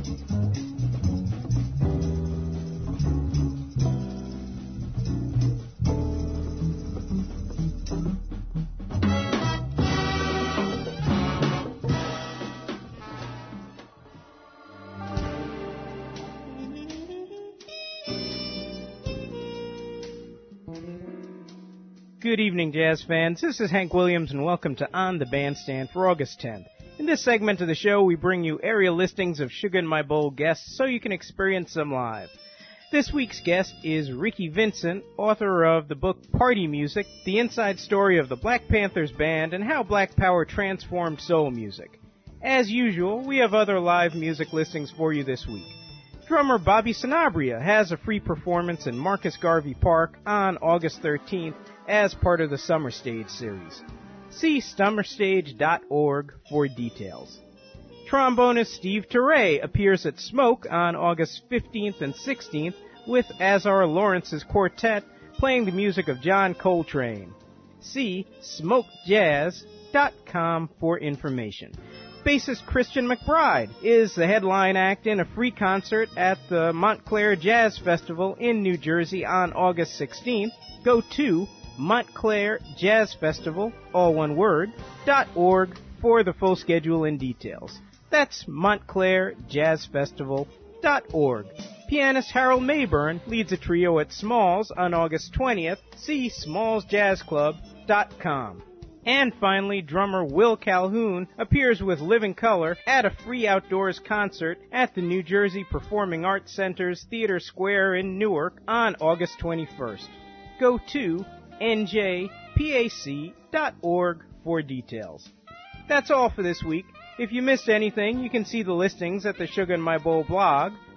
Good evening, jazz fans. This is Hank Williams, and welcome to On the Bandstand for August tenth. In this segment of the show, we bring you area listings of Sugar in My Bowl guests so you can experience them live. This week's guest is Ricky Vincent, author of the book Party Music, the inside story of the Black Panthers Band, and how Black Power transformed soul music. As usual, we have other live music listings for you this week. Drummer Bobby Sanabria has a free performance in Marcus Garvey Park on August thirteenth as part of the Summer Stage series. See summer stage dot org for details. Trombonist Steve Turre appears at Smoke on August fifteenth and sixteenth with Azar Lawrence's quartet playing the music of John Coltrane. See smoke jazz dot com for information. Bassist Christian McBride is the headline act in a free concert at the Montclair Jazz Festival in New Jersey on August sixteenth. Go to Montclair Jazz Festival, all one word, dot org for the full schedule and details. That's Montclair Jazz Festival dot org. Pianist Harold Mayburn leads a trio at Smalls on August twentieth. See smalls jazz club dot com. And finally, drummer Will Calhoun appears with Living Color at a free outdoors concert at the New Jersey Performing Arts Center's Theater Square in Newark on August twenty-first. Go to N J P A C dot org for details. That's all for this week. If you missed anything, you can see the listings at the Sugar in My Bowl blog.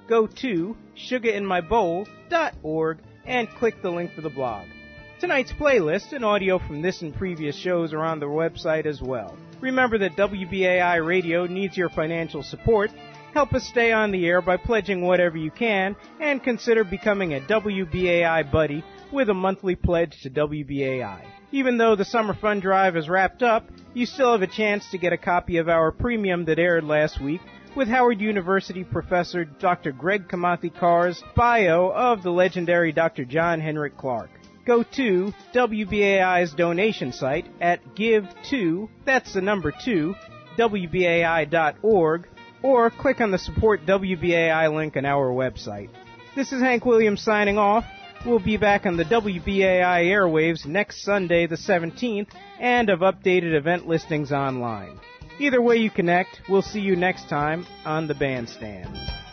go to sugar in my bowl dot org and click the link for the blog. Tonight's playlist and audio from this and previous shows are on the website as well. Remember that W B A I Radio needs your financial support. Help us stay on the air by pledging whatever you can, and consider becoming a W B A I buddy with a monthly pledge to W B A I. Even though the summer fund drive is wrapped up, you still have a chance to get a copy of our premium that aired last week with Howard University professor Doctor Greg Kamathi Carr's bio of the legendary Doctor John Henrik Clarke. Go to W B A I's donation site at give to, that's the number two, W B A I dot org, or click on the Support W B A I link on our website. This is Hank Williams signing off. We'll be back on the W B A I airwaves next Sunday the seventeenth, and of updated event listings online. Either way you connect, we'll see you next time on the Bandstand.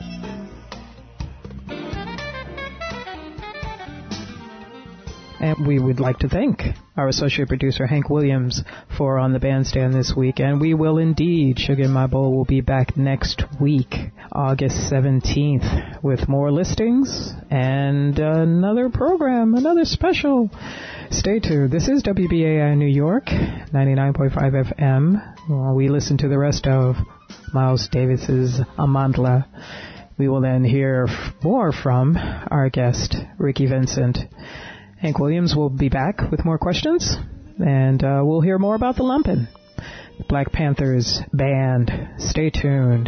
And we would like to thank our associate producer, Hank Williams, for On the Bandstand this week. And we will indeed, Sugar in My Bowl will be back next week, August seventeenth, with more listings and another program, another special. Stay tuned. This is W B A I New York, ninety-nine point five F M. While we listen to the rest of Miles Davis's Amandla, we will then hear more from our guest, Ricky Vincent. Hank Williams will be back with more questions, and uh, we'll hear more about the Lumpin', Black Panthers band. Stay tuned.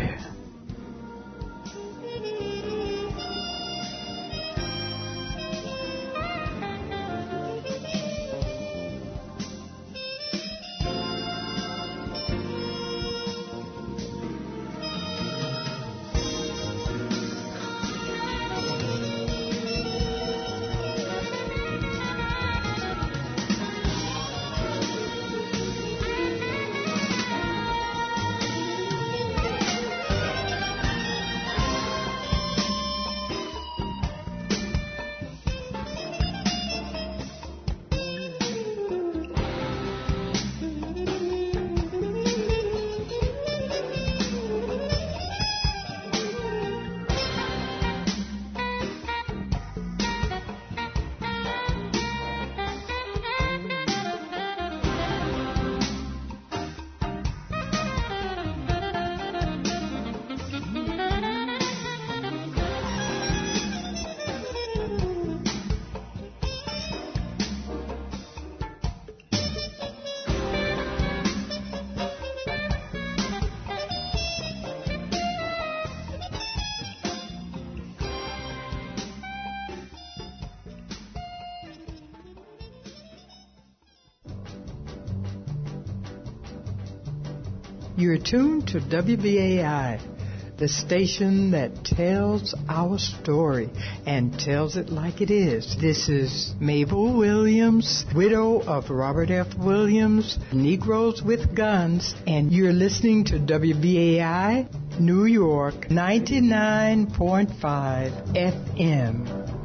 You're tuned to W B A I, the station that tells our story and tells it like it is. This is Mabel Williams, widow of Robert F. Williams, Negroes with Guns, and you're listening to W B A I New York ninety-nine point five F M.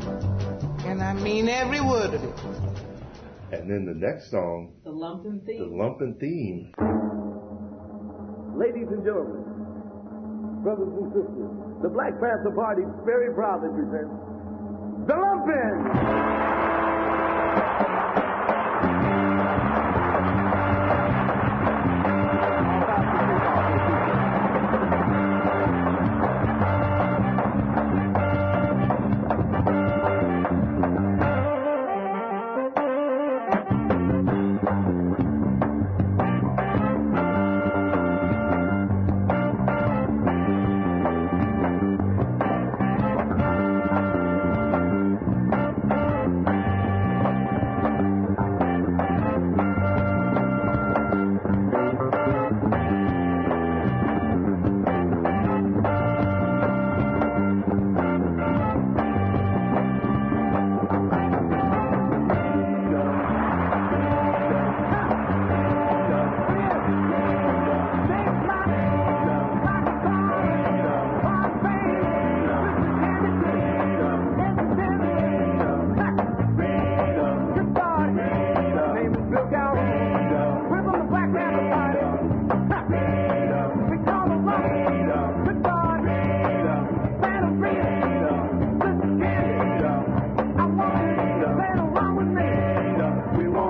And I mean every word of it. And then the next song, The Lumpin' Theme. The Lumpin' Theme. Ladies and gentlemen, brothers and sisters, the Black Panther Party very proudly presents The Lumpin'!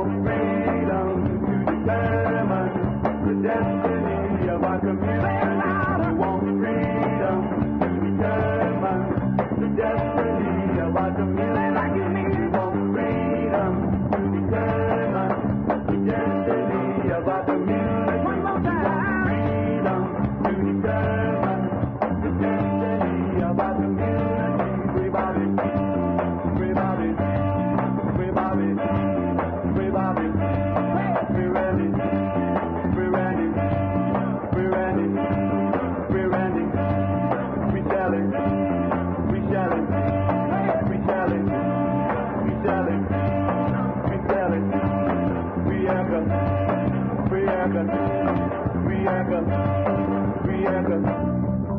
want freedom to determine the destiny of our community. We want freedom to determine the destiny of our community. We want freedom to determine the destiny of our community. One more time. Freedom to determine the destiny of our community. Everybody, everybody, everybody, everybody, we're ready, we're ready, we're ready, we're ready. We shall it, we shall it, we shall it, we shall it, we shall it. We echo, we echo, we echo, we echo.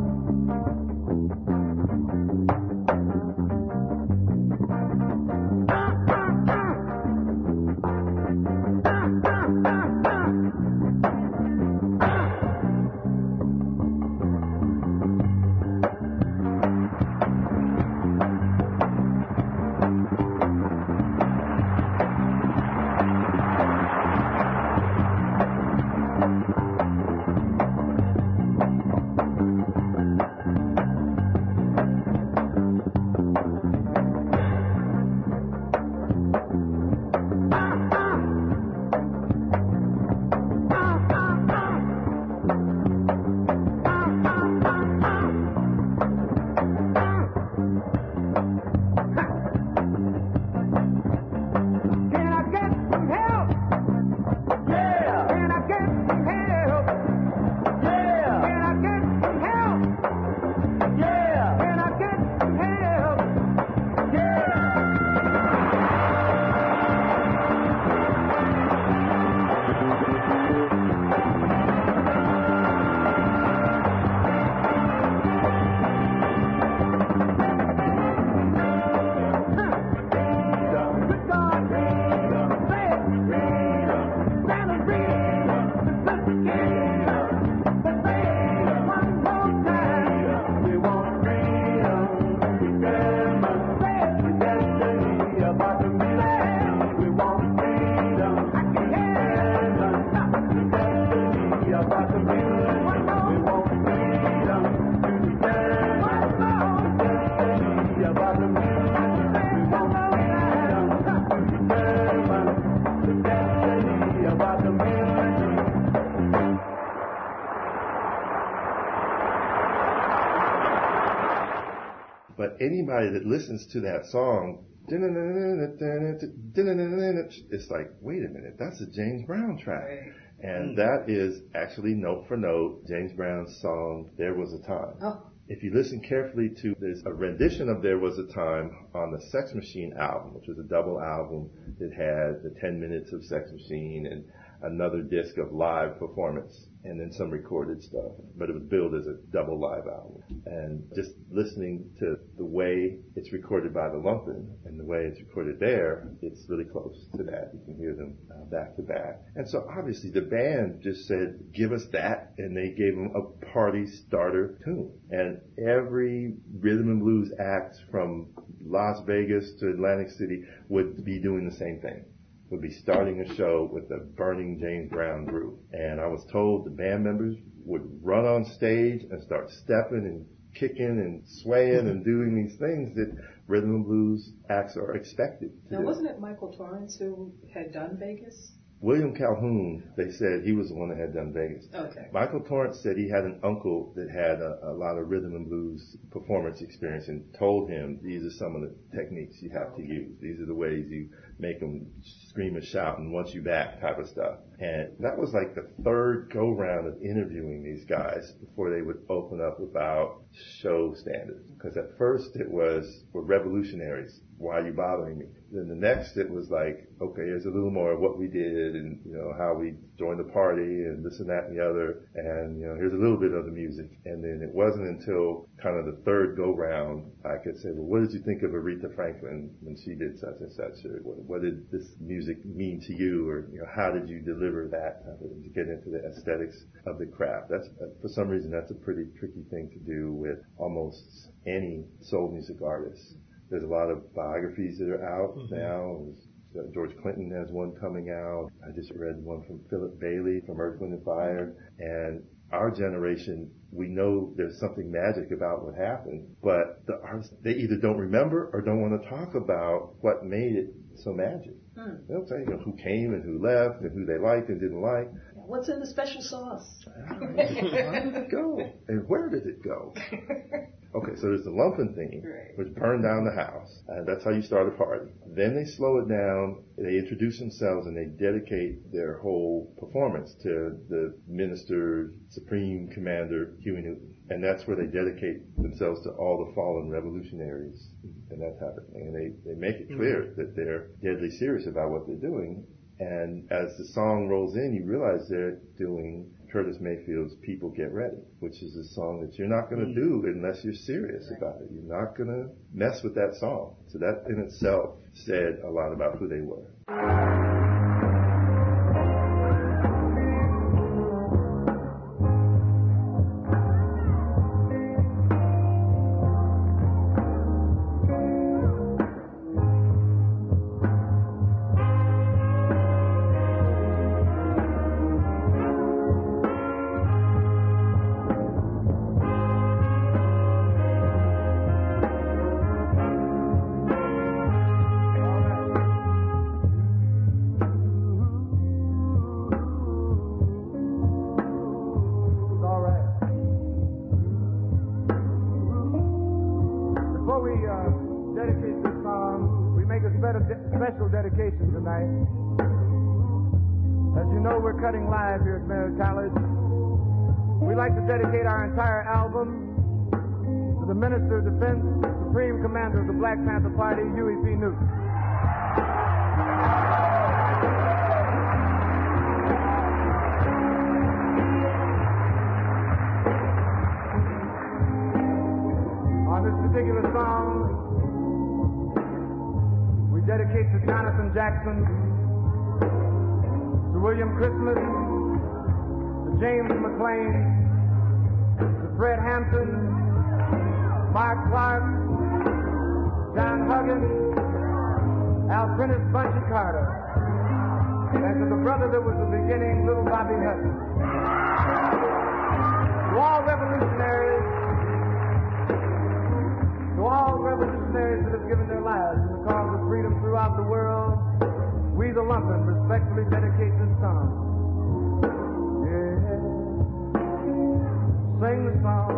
But anybody that listens to that song, it's like, wait a minute, that's a James Brown track. And that is actually note for note James Brown's song, There Was a Time. Oh. If you listen carefully to, there's a rendition of There Was a Time on the Sex Machine album, which was a double album that had the ten minutes of Sex Machine and another disc of live performance and then some recorded stuff. But it was billed as a double live album. And just listening to the way it's recorded by the Lumpin' and the way it's recorded there, it's really close to that. You can hear them uh, back to back. And so obviously the band just said, give us that, and they gave them a party starter tune. And every rhythm and blues act from Las Vegas to Atlantic City would be doing the same thing. Would be starting a show with a burning James Brown groove. And I was told the band members would run on stage and start stepping and kicking and swaying and doing these things that rhythm and blues acts are expected to now, do. wasn't it Michael Torrance who had done Vegas? William Calhoun, they said he was the one that had done Vegas. Okay. Michael Torrance said he had an uncle that had a, a lot of rhythm and blues performance experience and told him these are some of the techniques you have to use. These are the ways you make them scream and shout and want you back type of stuff. And that was like the third go round of interviewing these guys before they would open up about show standards. Because at first it was, we're revolutionaries. Why are you bothering me? Then the next it was like, okay, here's a little more of what we did and, you know, how we joined the party and this and that and the other. And, you know, here's a little bit of the music. And then it wasn't until kind of the third go round I could say, well, what did you think of Aretha Franklin when she did such and such? Or what, what did this music mean to you? Or, you know, how did you deliver that? Type of, to get into the aesthetics of the craft. That's, for some reason, that's a pretty tricky thing to do with almost any soul music artist. There's a lot of biographies that are out mm-hmm. now. There's Uh, George Clinton has one coming out. I just read one from Philip Bailey from Earth, Wind and Fire. And our generation, we know there's something magic about what happened, but the artists, they either don't remember or don't want to talk about what made it so magic. Hmm. They'll say, you know, who came and who left and who they liked and didn't like. What's in the special sauce? How did it go? And where did it go? Okay, so there's the Lumpin' theme, right, which burned down the house. And that's how you start a party. Then they slow it down, they introduce themselves, and they dedicate their whole performance to the minister, Supreme Commander Huey Newton. And that's where they dedicate themselves to all the fallen revolutionaries. And that's happening. And they, they make it clear mm-hmm. that they're deadly serious about what they're doing. And as the song rolls in, you realize they're doing Curtis Mayfield's People Get Ready, which is a song that you're not going to do unless you're serious about it. You're not going to mess with that song. So that in itself said a lot about who they were. Special dedication tonight. As you know, we're cutting live here at Merritt College. We like to dedicate our entire album to the Minister of Defense, Supreme Commander of the Black Panther Party, Huey P. Newton. On this particular song, dedicate to Jonathan Jackson, to William Christmas, to James McLean, to Fred Hampton, Mark Clark, John Huggins, Al Prentice Bunchy Carter, and to the brother that was the beginning, little Bobby Hutton. To all revolutionaries, to all revolutionaries that have given their lives in the cause of freedom throughout the world, we the Lumpin' respectfully dedicate this song. Yeah. Sing the song.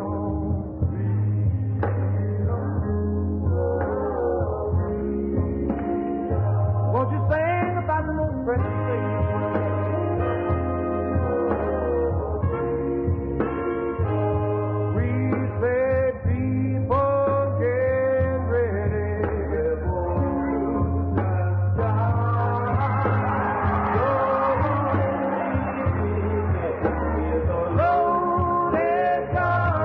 Won't you sing about the most precious thing? Road is gone.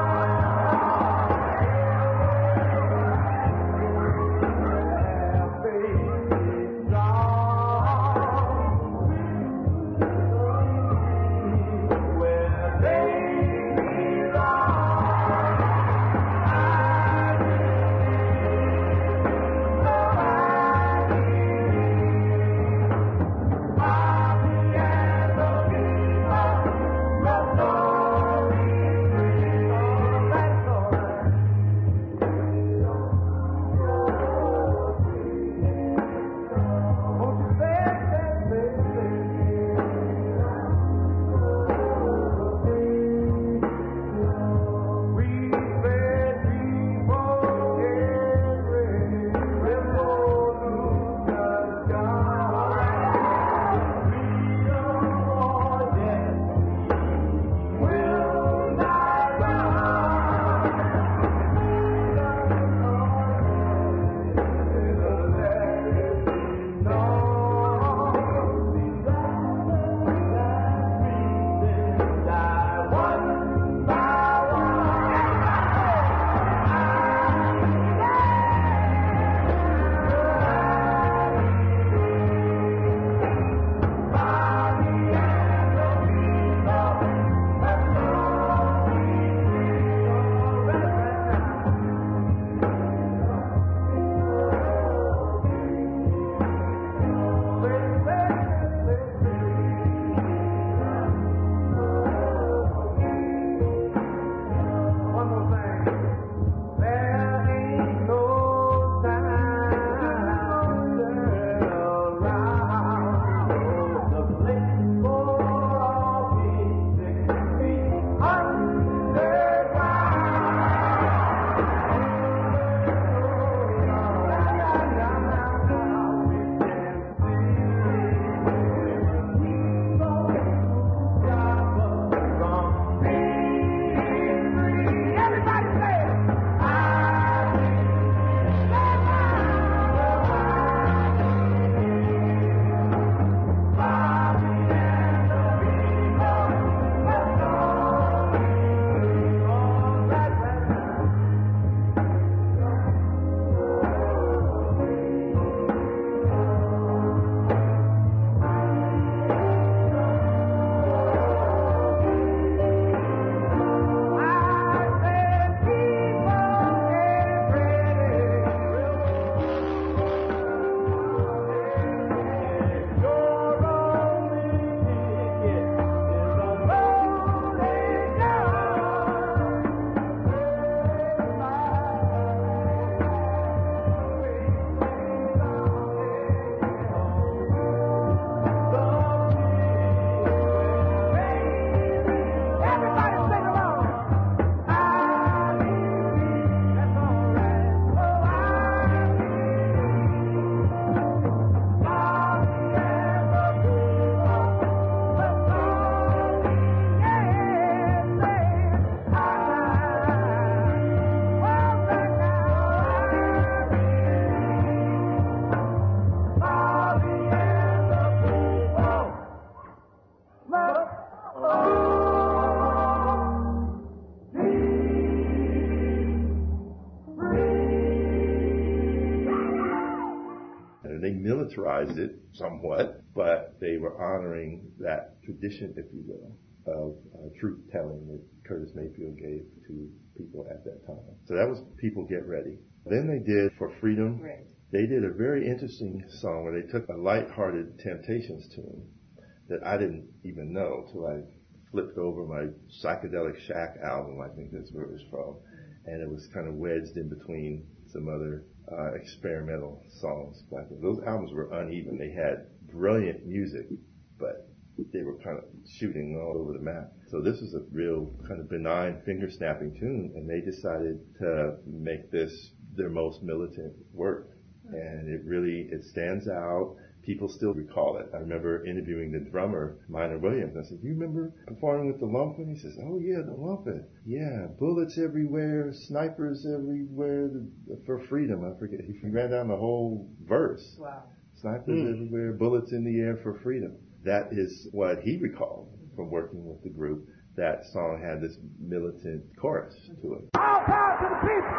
militarized it somewhat, but they were honoring that tradition, if you will, of uh, truth-telling that Curtis Mayfield gave to people at that time. So that was People Get Ready. Then they did For Freedom. Right. They did a very interesting song where they took a light-hearted Temptations tune that I didn't even know till I flipped over my Psychedelic Shack album, I think that's where it was from, and it was kind of wedged in between some other uh, experimental songs. Those albums were uneven. They had brilliant music, but they were kind of shooting all over the map. So this was a real kind of benign finger-snapping tune, and they decided to make this their most militant work. And it really, it stands out. People still recall it. I remember interviewing the drummer, Minor Williams. I said, "Do you remember performing with the Lumpin'?" He says, "Oh yeah, the Lumpin'. Yeah, bullets everywhere, snipers everywhere, the, for freedom." I forget. He ran down the whole verse. Wow. Snipers mm. everywhere, bullets in the air for freedom. That is what he recalled from working with the group. That song had this militant chorus to it. All power to the people!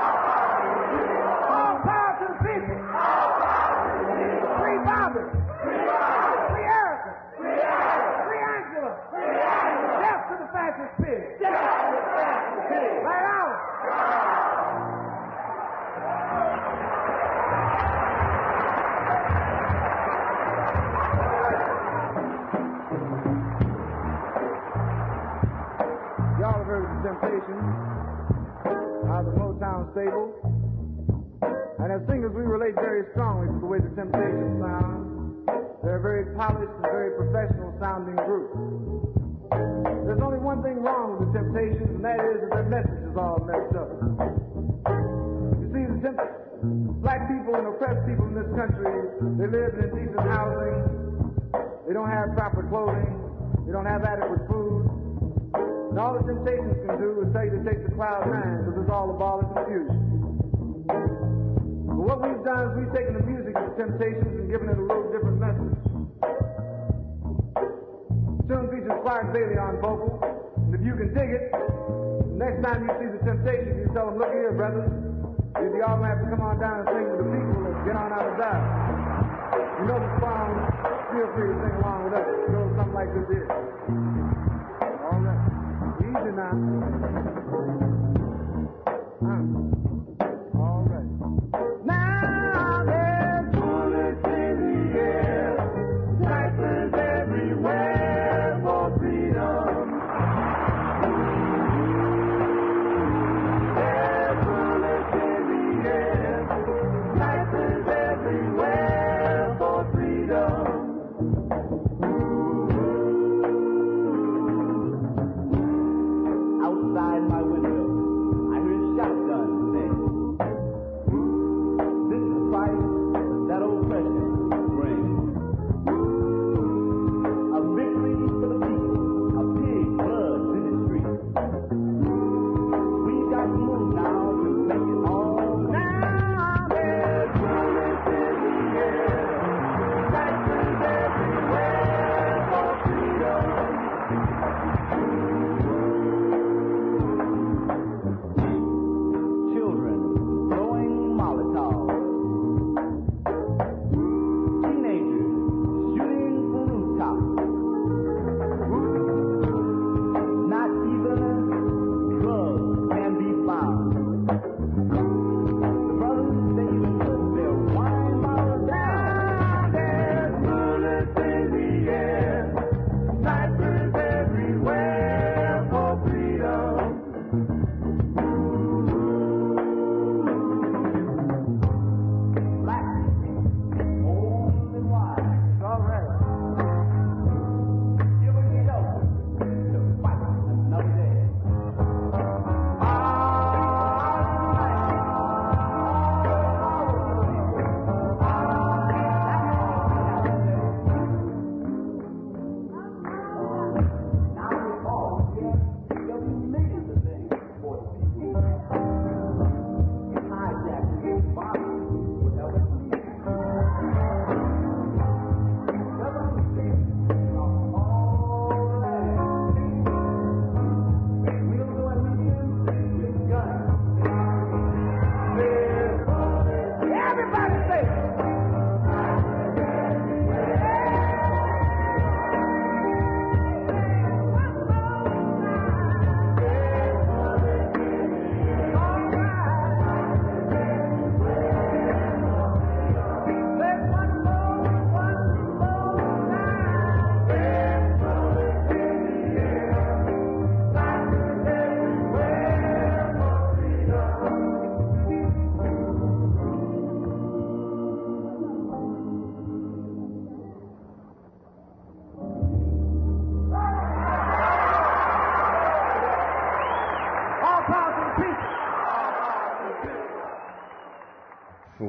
All power to the people! Free Bobby! Free Erica! Free Angela! Death to the fascist pig! Right out! Y'all have heard of the Temptations out of the Motown stable. And as singers, we relate very strongly to the way the Temptations sound. They're a very polished and very professional sounding group. There's only one thing wrong with the Temptations, and that is that their message is all messed up. You see, the temp- black people and oppressed people in this country, they live in indecent housing. They don't have proper clothing. They don't have adequate food. And all the Temptations can do is tell you to take the cloud nine, because it's all abolished and fusion. But what we've done is we've taken the music of the Temptations and given it a little different message. The tune features Clark Bailey on vocal, and if you can dig it, next time you see the Temptations, you tell them, "Look here, brothers, if you all have to come on down and sing with the people, let's get on out of that. You know the song, feel free to sing along with us. It goes something like this here. All right. Easy now. Uh. All right. Now there's bullets in the air, snipers everywhere for freedom. There's bullets in the air, snipers everywhere for freedom. Ooh.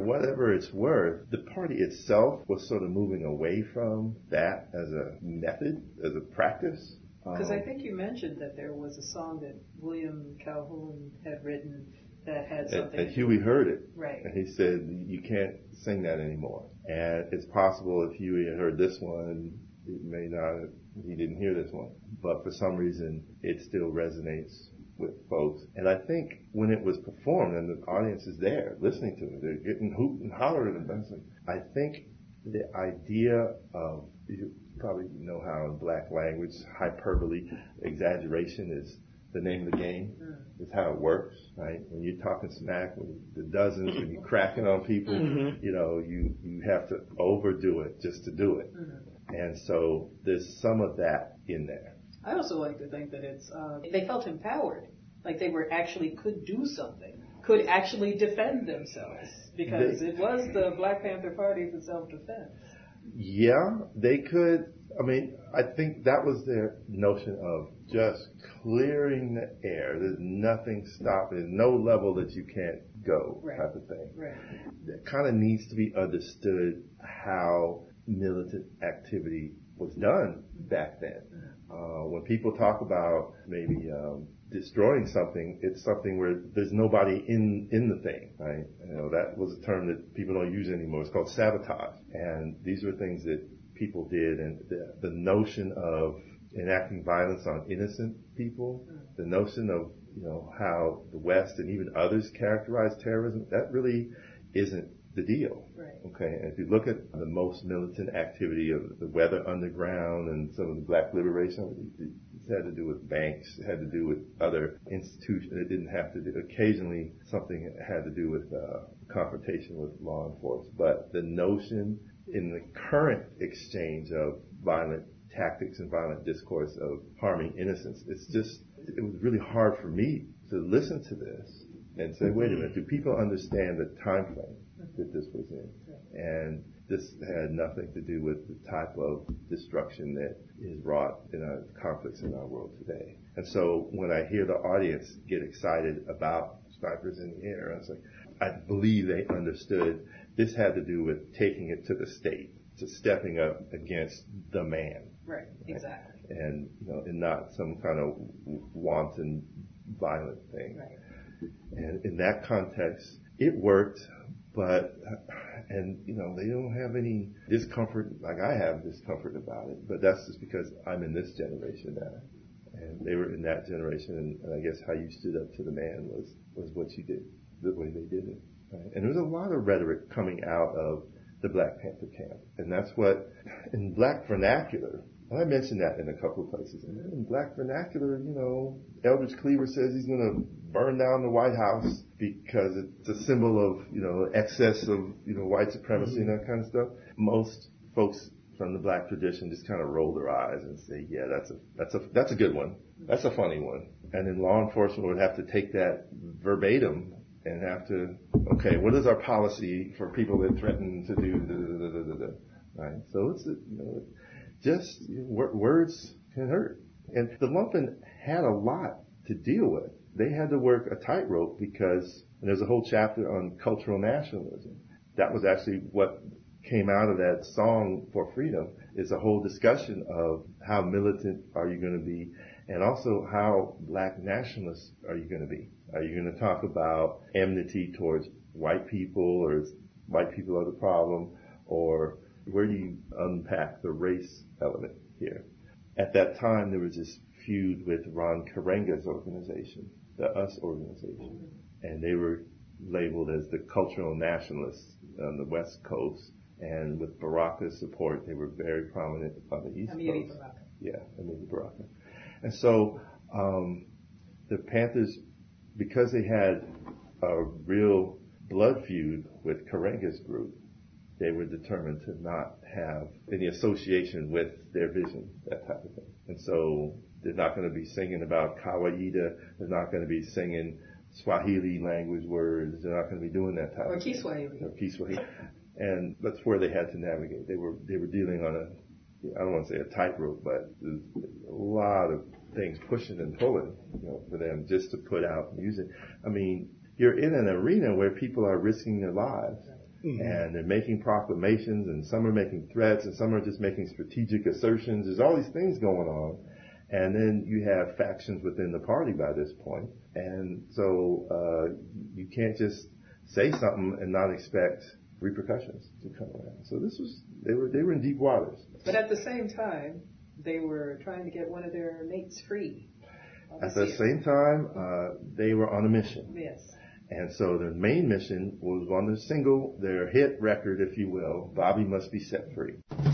whatever it's worth, the party itself was sort of moving away from that as a method, as a practice. Because um, I think you mentioned that there was a song that William Calhoun had written that had something. And, and Huey heard it. Right. And he said, you can't sing that anymore. And it's possible if Huey had heard this one, it may not, he didn't hear this one. But for some reason, it still resonates with folks. And I think when it was performed and the audience is there listening to it, they're getting hoot and hollered and dancing. I think the idea of, you probably know how in black language, hyperbole, exaggeration is the name of the game. It's how it works, right? When you're talking smack with the dozens, when you're cracking on people, mm-hmm. you know, you, you have to overdo it just to do it. Mm-hmm. And so there's some of that in there. I also like to think that it's, uh, they felt empowered, like they were actually could do something, could actually defend themselves, because they, it was the Black Panther Party for self-defense. Yeah, they could. I mean, I think that was their notion of just clearing the air. There's nothing stopping. There's no level that you can't go, right. type of thing. Right. It kind of needs to be understood how militant activity was done back then. Uh, when people talk about maybe um, destroying something, it's something where there's nobody in in the thing, right? You know, that was a term that people don't use anymore. It's called sabotage. And these were things that people did, and the, the notion of enacting violence on innocent people, the notion of, you know, how the West and even others characterize terrorism, that really isn't the deal. Right. Okay, and if you look at the most militant activity of the Weather Underground and some of the Black liberation, it had to do with banks, it had to do with other institutions. It didn't have to do, occasionally something had to do with uh, confrontation with law enforcement. But the notion in the current exchange of violent tactics and violent discourse of harming innocents, it's just, it was really hard for me to listen to this and say, wait a minute, do people understand the time frame that this was in? And this had nothing to do with the type of destruction that is wrought in our conflicts in our world today. And so when I hear the audience get excited about Snipers in the Air, I was like, I believe they understood this had to do with taking it to the state, to stepping up against the man. Right, right? Exactly. And, you know, and not some kind of wanton violent thing. Right. And in that context, it worked, but, and, you know, they don't have any discomfort, like I have discomfort about it, but that's just because I'm in this generation now. And they were in that generation, and, and I guess how you stood up to the man was, was what you did, the way they did it. Right? And there was a lot of rhetoric coming out of the Black Panther camp. And that's what, in black vernacular, and I mentioned that in a couple of places. And in black vernacular, you know, Eldridge Cleaver says he's going to burn down the White House because it's a symbol of, you know, excess of, you know, white supremacy and that kind of stuff. Most folks from the black tradition just kind of roll their eyes and say, yeah, that's a, that's a, that's a good one. That's a funny one. And then law enforcement would have to take that verbatim and have to, okay, what is our policy for people that threaten to do da, da, da, da, da, da, right? So it's, you know, just you know, words can hurt. And the Lumpen had a lot to deal with. They had to work a tightrope because, and there's a whole chapter on cultural nationalism. That was actually what came out of that song for freedom, is a whole discussion of how militant are you going to be, and also how black nationalists are you going to be. Are you going to talk about enmity towards white people, or is white people are the problem, or where do you unpack the race element here? At that time, there was this feud with Ron Karenga's organization, the US organization, and they were labeled as the cultural nationalists on the West Coast, and with Baraka's support, they were very prominent on the East Amiri Coast. Baraka. Yeah, Amiri Baraka. And so um, the Panthers, because they had a real blood feud with Karenga's group, they were determined to not have any association with their vision, that type of thing. And so they're not going to be singing about kawaida. They're not going to be singing Swahili language words. They're not going to be doing that type or of thing. Kiswahili. Or Kiswahili. And that's where they had to navigate. They were they were dealing on a, I don't want to say a tightrope, but there's a lot of things pushing and pulling, you know, for them just to put out music. I mean, you're in an arena where people are risking their lives. Mm-hmm. And they're making proclamations, and some are making threats, and some are just making strategic assertions. There's all these things going on. And then you have factions within the party by this point. And so uh, you can't just say something and not expect repercussions to come around. So this was, they were they were in deep waters. But at the same time, they were trying to get one of their mates free. At the same time, uh, they were on a mission. Yes. And so their main mission was on the single, their hit record, if you will, Bobby Must Be Set Free.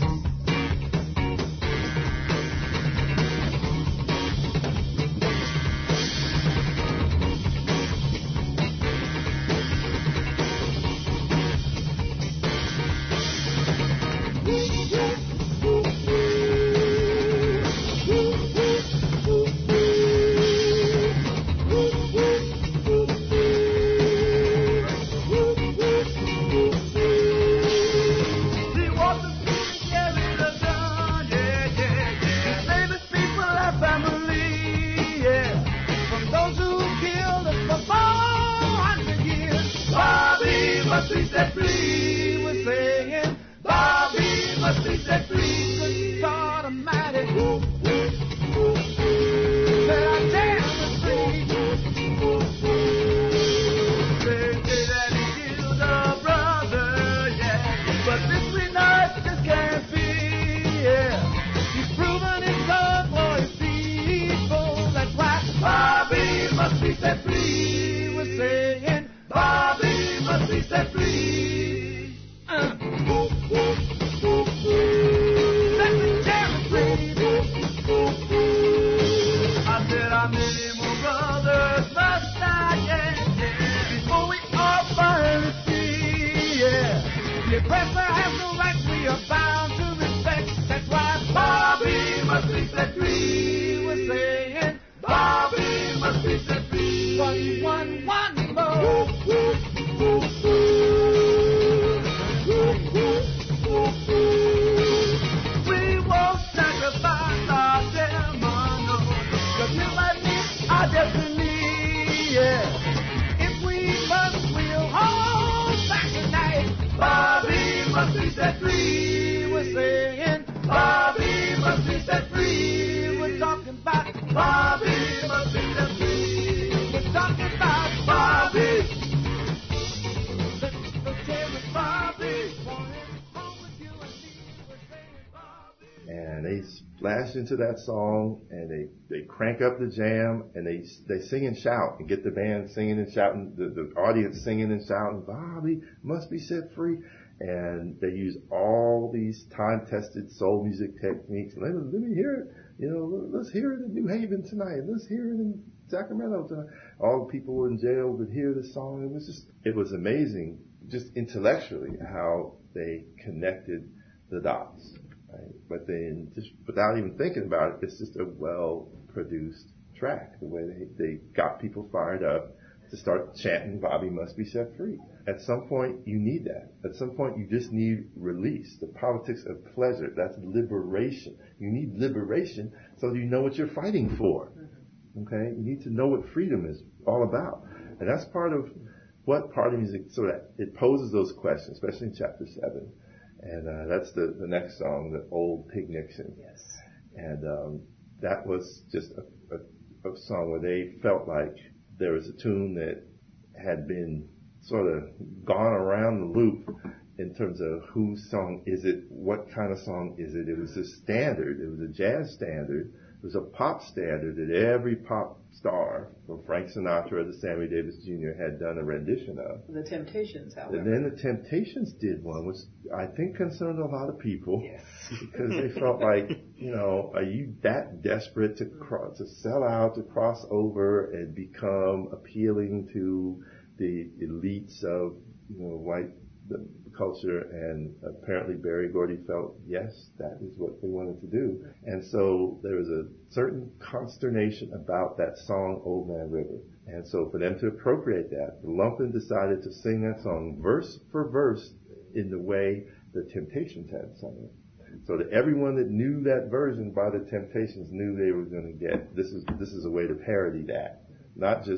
Into that song, and they they crank up the jam, and they they sing and shout, and get the band singing and shouting, the, the audience singing and shouting, Bobby must be set free. And they use all these time-tested soul music techniques. Let, let me hear it. You know, let's hear it in New Haven tonight. Let's hear it in Sacramento tonight. All the people who were in jail would hear the song. It was just, it was amazing, just intellectually, how they connected the dots. Right? But then, just without even thinking about it, it's just a well-produced track. The way they, they got people fired up to start chanting, Bobby must be set free. At some point, you need that. At some point, you just need release. The politics of pleasure, that's liberation. You need liberation so you know what you're fighting for. Okay? You need to know what freedom is all about. And that's part of what party music, so that it poses those questions, especially in chapter seven. And uh, that's the, the next song, the Old Pig Nixon. Yes. And um, that was just a, a, a song where they felt like there was a tune that had been sort of gone around the loop in terms of whose song is it, what kind of song is it. It was a standard. It was a jazz standard. It was a pop standard that every pop star, from Frank Sinatra to Sammy Davis Junior, had done a rendition of. The Temptations, however. And then the Temptations did one, which I think concerned a lot of people. Yes. Because they felt like, you know, are you that desperate to cross, to sell out, to cross over and become appealing to the elites of, you know, white the culture? And apparently Berry Gordy felt, yes, that is what they wanted to do. And so there was a certain consternation about that song, Old Man River. And so for them to appropriate that, the Lumpin decided to sing that song verse for verse in the way the Temptations had sung it. So that everyone that knew that version by the Temptations knew they were going to get, this is, this is a way to parody that. Not just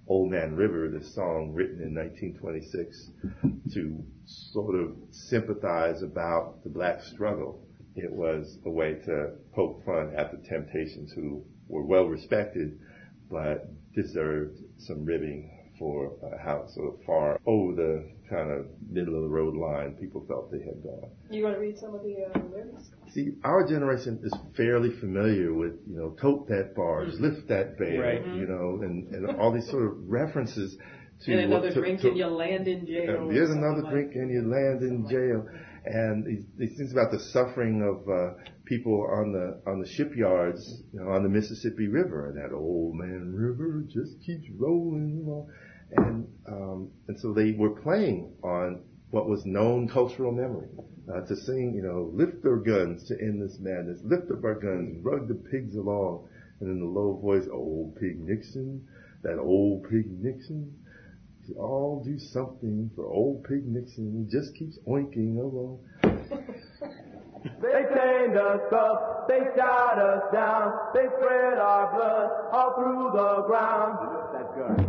Old Man River, this song written in nineteen twenty-six to sort of sympathize about the black struggle. It was a way to poke fun at the Temptations, who were well respected, but deserved some ribbing for uh, how so far over the kind of middle of the road line people felt they had gone. You want to read some of the uh, lyrics? See, our generation is fairly familiar with, you know, tote that bars, lift that veil, right. you know, and, and all these sort of references to... And another to, drink to, and you land in jail. Uh, here's another like drink and you land in jail. And these, these things about the suffering of uh, people on the on the shipyards, you know, on the Mississippi River, and that old man river just keeps rolling along. And um, and so they were playing on what was known cultural memory, uh, to sing, you know, lift our guns to end this madness, lift up our guns, rug the pigs along, and in the low voice, old pig Nixon, that old pig Nixon, to all do something for old pig Nixon, he just keeps oinking along. They chained us up, they shot us down, they spread our blood all through the ground. That gun.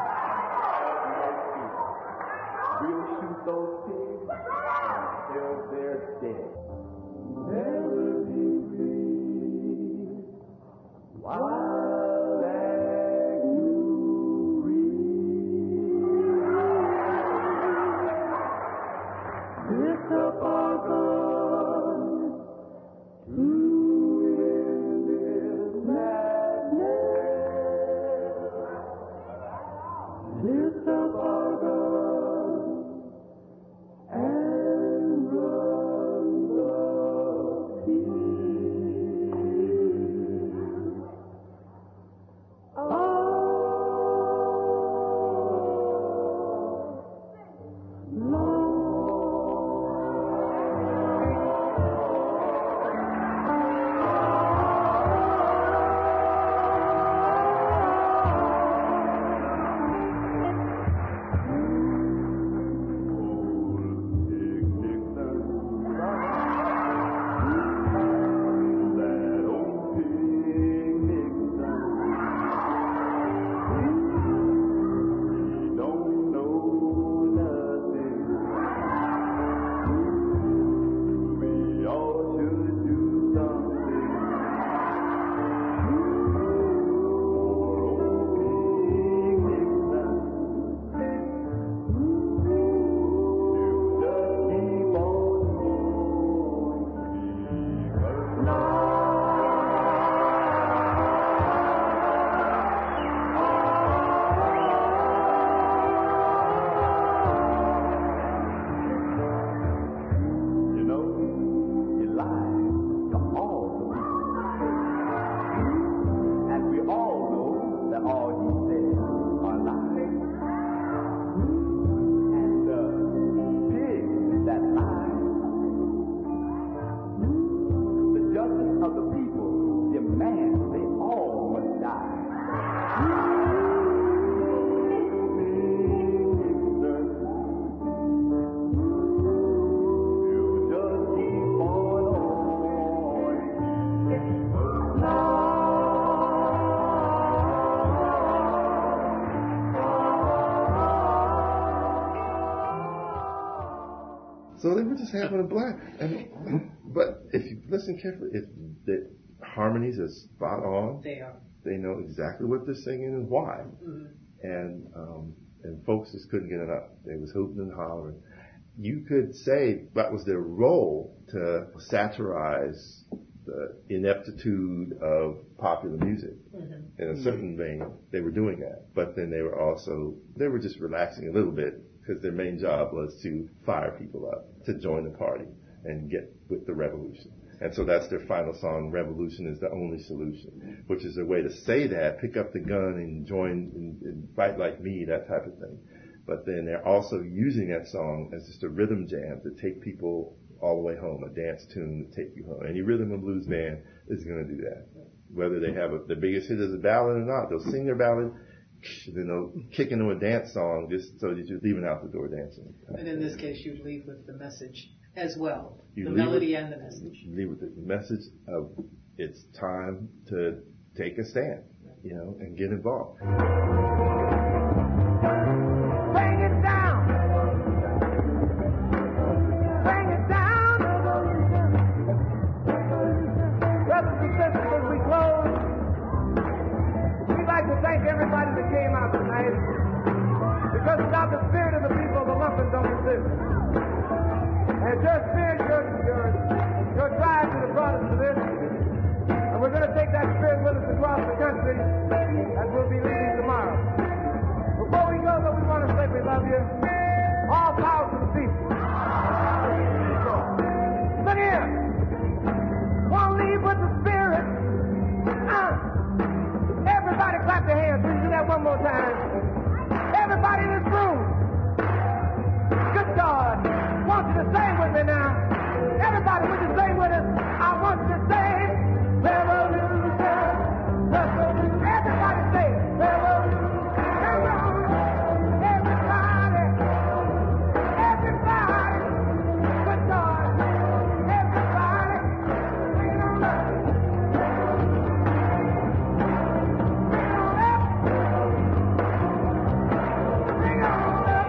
We'll shoot those pigs until they're dead. Never be free while Agnew breathes. Lift up our guns to end this madness. Lift up our guns. So they were just having a blast. And, but if you listen carefully, it, the harmonies are spot on. They are. They know exactly what they're singing and why. Mm-hmm. And um, and folks just couldn't get enough. They was hooting and hollering. You could say that was their role to satirize the ineptitude of popular music. Mm-hmm. In a certain vein, they were doing that. But then they were also, they were just relaxing a little bit, because their main job was to fire people up, to join the party and get with the revolution. And so that's their final song, Revolution is the Only Solution, which is a way to say that, pick up the gun and join and, and fight like me, that type of thing. But then they're also using that song as just a rhythm jam to take people all the way home, a dance tune to take you home. Any rhythm and blues band is going to do that. Whether they have a, the biggest hit as a ballad or not, they'll sing their ballad, then they'll kick into a dance song just so that you're leaving out the door dancing. And in this case, you'd leave with the message as well, you the melody with, and the message. You leave with the message of it's time to take a stand, you know, and get involved. everybody that came out tonight, because without the spirit of the people, the lumpen don't exist. And your spirit, your, your, your drive to the broadest of this, and we're going to take that spirit with us across the country as we'll be leaving tomorrow. Before we go, though, we want to say we love you. All power to the people. Look here. Won't leave with the spirit. Uh, everybody clap their hands. Will you do that one more time? Everybody in this room. Good God. I want you to sing with me now. Everybody, would you sing with us? I want you to sing. Revolution. Revolution. Everybody say revolution. Everybody. Everybody. Good God. Everybody. Sing on up. Sing on up. Sing on up.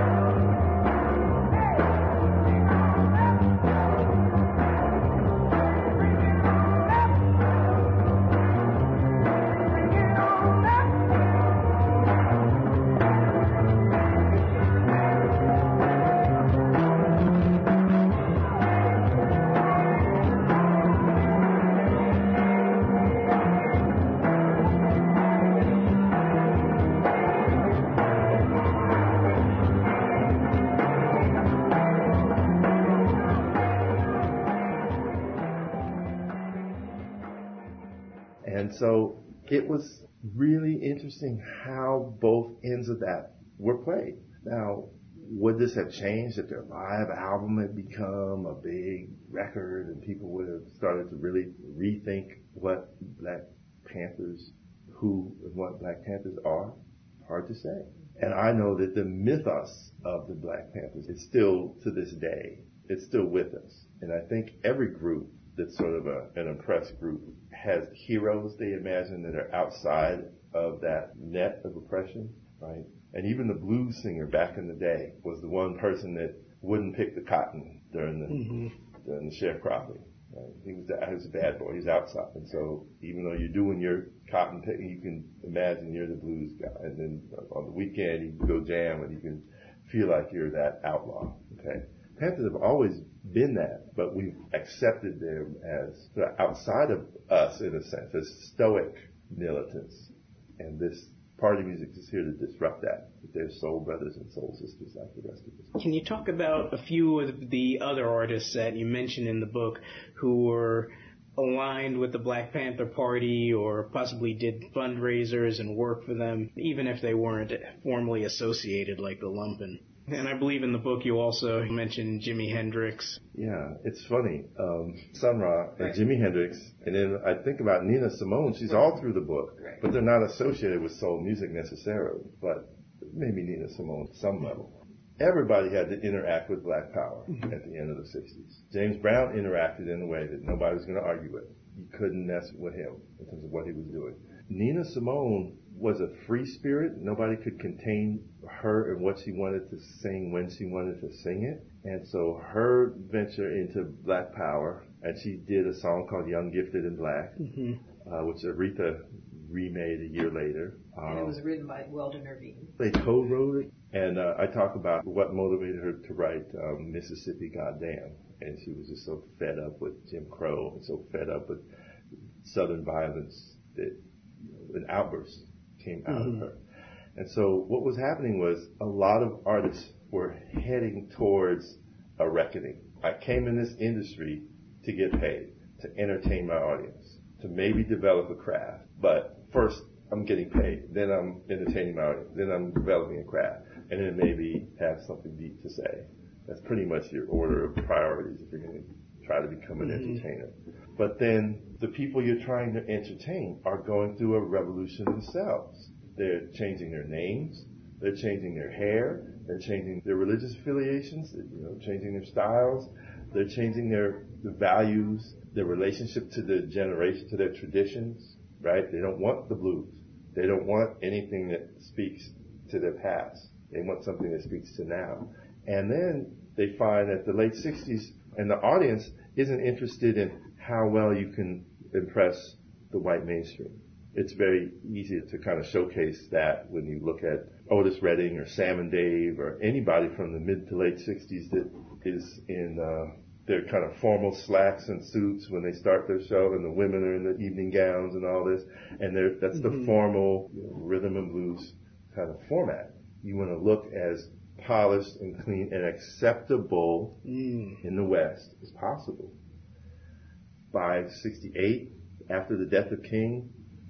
And so it was really interesting how both ends of that were played. Now, would this have changed if their live album had become a big record and people would have started to really rethink what Black Panthers, who and what Black Panthers are? Hard to say. And I know that the mythos of the Black Panthers is still, to this day, it's still with us. And I think every group that's sort of a, an oppressed group has heroes they imagine that are outside of that net of oppression, right? And even the blues singer back in the day was the one person that wouldn't pick the cotton during the mm-hmm. during the sharecropping. Right? He was the, he was a bad boy. He's outside, and so even though you're doing your cotton picking, you can imagine you're the blues guy. And then on the weekend, you can go jam, and you can feel like you're that outlaw. Okay, Panthers have always been that, but we've accepted them as sort of outside of us in a sense, as stoic militants. And this party music is here to disrupt that. They're soul brothers and soul sisters like the rest of us. Can you talk about a few of the other artists that you mentioned in the book who were aligned with the Black Panther Party or possibly did fundraisers and work for them, even if they weren't formally associated like the Lumpen? And I believe in the book you also mentioned Jimi Hendrix. Yeah, it's funny. Um, Sun Ra and right. Jimi Hendrix, and then I think about Nina Simone. She's right. all through the book, right. but they're not associated with soul music necessarily, but maybe Nina Simone at some level. Everybody had to interact with Black Power mm-hmm. at the end of the sixties. James Brown interacted in a way that nobody was going to argue with. You couldn't mess with him in terms of what he was doing. Nina Simone was a free spirit. Nobody could contain her and what she wanted to sing when she wanted to sing it. And so her venture into Black Power, and she did a song called Young, Gifted, and Black, mm-hmm. uh, which Aretha remade a year later. Um, and it was written by Weldon Irvine. They co-wrote it. And uh, I talk about what motivated her to write um, Mississippi Goddamn. And she was just so fed up with Jim Crow and so fed up with Southern violence that an outburst came out mm-hmm. of her. And so what was happening was a lot of artists were heading towards a reckoning. I came in this industry to get paid, to entertain my audience, to maybe develop a craft. But first, I'm getting paid. Then I'm entertaining my audience. Then I'm developing a craft. And then maybe have something deep to say. That's pretty much your order of priorities if you're going to try to become an mm-hmm. entertainer. But then the people you're trying to entertain are going through a revolution themselves. They're changing their names. They're changing their hair. They're changing their religious affiliations. You know, changing their styles. They're changing their, their values, their relationship to the generation, to their traditions. Right? They don't want the blues. They don't want anything that speaks to their past. They want something that speaks to now. And then they find that the late sixties, and the audience isn't interested in how well you can impress the white mainstream. It's very easy to kind of showcase that when you look at Otis Redding or Sam and Dave or anybody from the mid to late sixties that is in uh, their kind of formal slacks and suits when they start their show, and the women are in the evening gowns and all this, and they're, that's mm-hmm. the formal, you know, rhythm and blues kind of format. You want to look as polished and clean and acceptable mm. in the West as possible. By sixty-eight, after the death of King,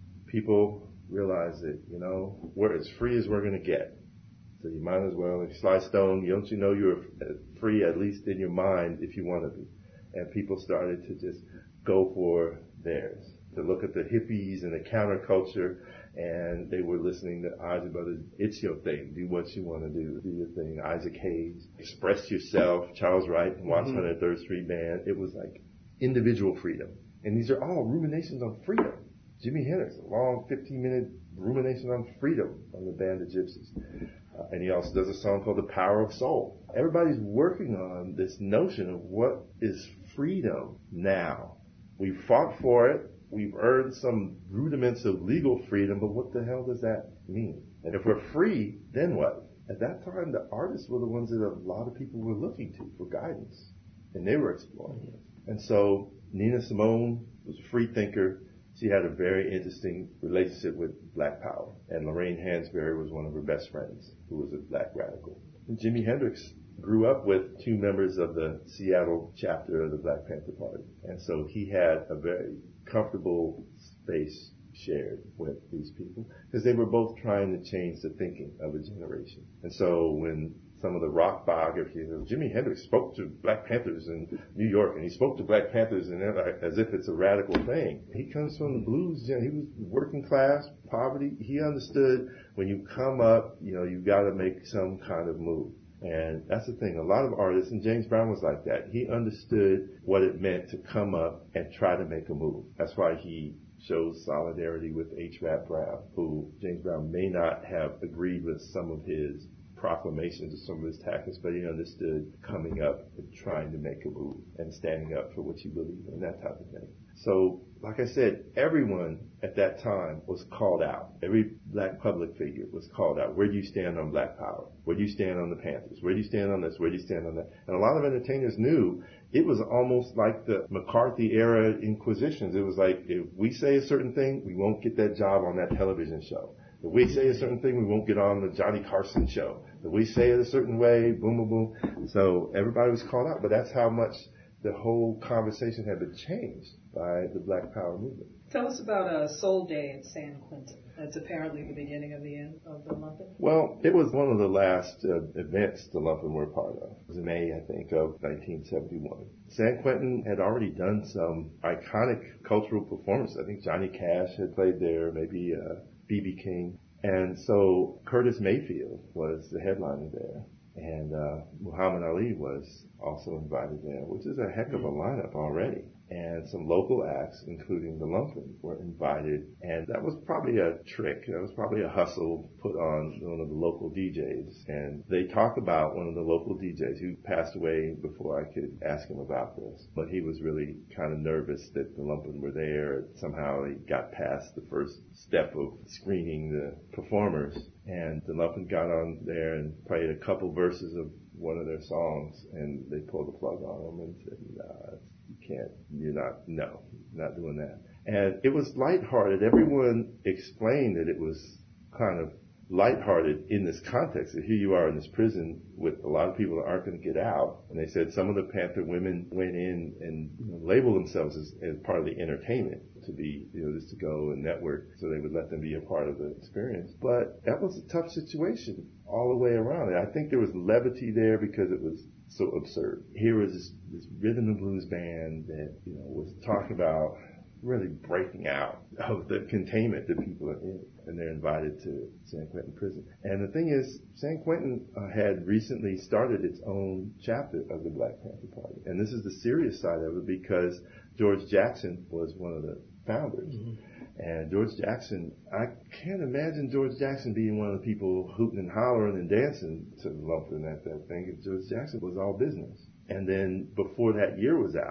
people realized that, you know, we're as free as we're going to get. So you might as well, if Sly Stone, don't you know you're free at least in your mind if you want to be. And people started to just go for theirs, to look at the hippies and the counterculture, and they were listening to Isaac Brothers, it's your thing, do what you want to do, do your thing. Isaac Hayes, Express Yourself, Charles Wright, and Watts mm-hmm. one hundred third Street Band. It was like individual freedom. And these are all ruminations on freedom. Jimi Hendrix, a long fifteen minute rumination on freedom on the Band of Gypsies. Uh, and he also does a song called The Power of Soul. Everybody's working on this notion of what is freedom now. We've fought for it. We've earned some rudiments of legal freedom, but what the hell does that mean? And if we're free, then what? At that time, the artists were the ones that a lot of people were looking to for guidance, and they were exploring it. And so Nina Simone was a free thinker. She had a very interesting relationship with Black Power. And Lorraine Hansberry was one of her best friends, who was a Black radical. And Jimi Hendrix grew up with two members of the Seattle chapter of the Black Panther Party. And so he had a very comfortable space shared with these people, because they were both trying to change the thinking of a generation. And so when some of the rock biographies of Jimi Hendrix spoke to Black Panthers in New York, and he spoke to Black Panthers in as if it's a radical thing. He comes from the blues. He was working class, poverty. He understood when you come up, you know, you've got to make some kind of move. And that's the thing. A lot of artists, and James Brown was like that. He understood what it meant to come up and try to make a move. That's why he shows solidarity with H. Rap Brown, who James Brown may not have agreed with some of his proclamations or some of his tactics, but he understood coming up and trying to make a move and standing up for what you believe in, that type of thing. So, like I said, everyone at that time was called out. Every Black public figure was called out. Where do you stand on Black Power? Where do you stand on the Panthers? Where do you stand on this? Where do you stand on that? And a lot of entertainers knew it was almost like the McCarthy era inquisitions. It was like, if we say a certain thing, we won't get that job on that television show. If we say a certain thing, we won't get on the Johnny Carson show. If we say it a certain way, boom, boom, boom. So everybody was called out, but that's how much the whole conversation had been changed by the Black Power movement. Tell us about uh, Soul Day at San Quentin. That's apparently the beginning of the end of the Lumpen. Well, it was one of the last uh, events the Lumpen were part of. It was in May, I think, of nineteen seventy-one. San Quentin had already done some iconic cultural performances. I think Johnny Cash had played there, maybe uh, B B King. And so Curtis Mayfield was the headliner there. And uh, Muhammad Ali was also invited there, which is a heck of a lineup already. And some local acts, including the Lumpen, were invited. And that was probably a trick. That was probably a hustle put on one of the local D Js. And they talk about one of the local D Js who passed away before I could ask him about this. But he was really kind of nervous that the Lumpen were there. Somehow he got past the first step of screening the performers. And the Lumpen got on there and played a couple verses of one of their songs. And they pulled the plug on him and said, nah, you can't, you're not, no, not doing that. And it was lighthearted. Everyone explained that it was kind of lighthearted in this context. That here you are in this prison with a lot of people that aren't going to get out. And they said some of the Panther women went in and, you know, labeled themselves as, as part of the entertainment, to be, you know, just to go and network, so they would let them be a part of the experience. But that was a tough situation all the way around. And I think there was levity there because it was so absurd. Here was this, this rhythm and blues band that, you know, was talking about really breaking out of the containment that people are in, and they're invited to San Quentin prison. And the thing is, San Quentin uh, had recently started its own chapter of the Black Panther Party. And this is the serious side of it, because George Jackson was one of the founders. Mm-hmm. And George Jackson, I can't imagine George Jackson being one of the people hooting and hollering and dancing to the Lumpen at that thing. George Jackson was all business. And then before that year was out,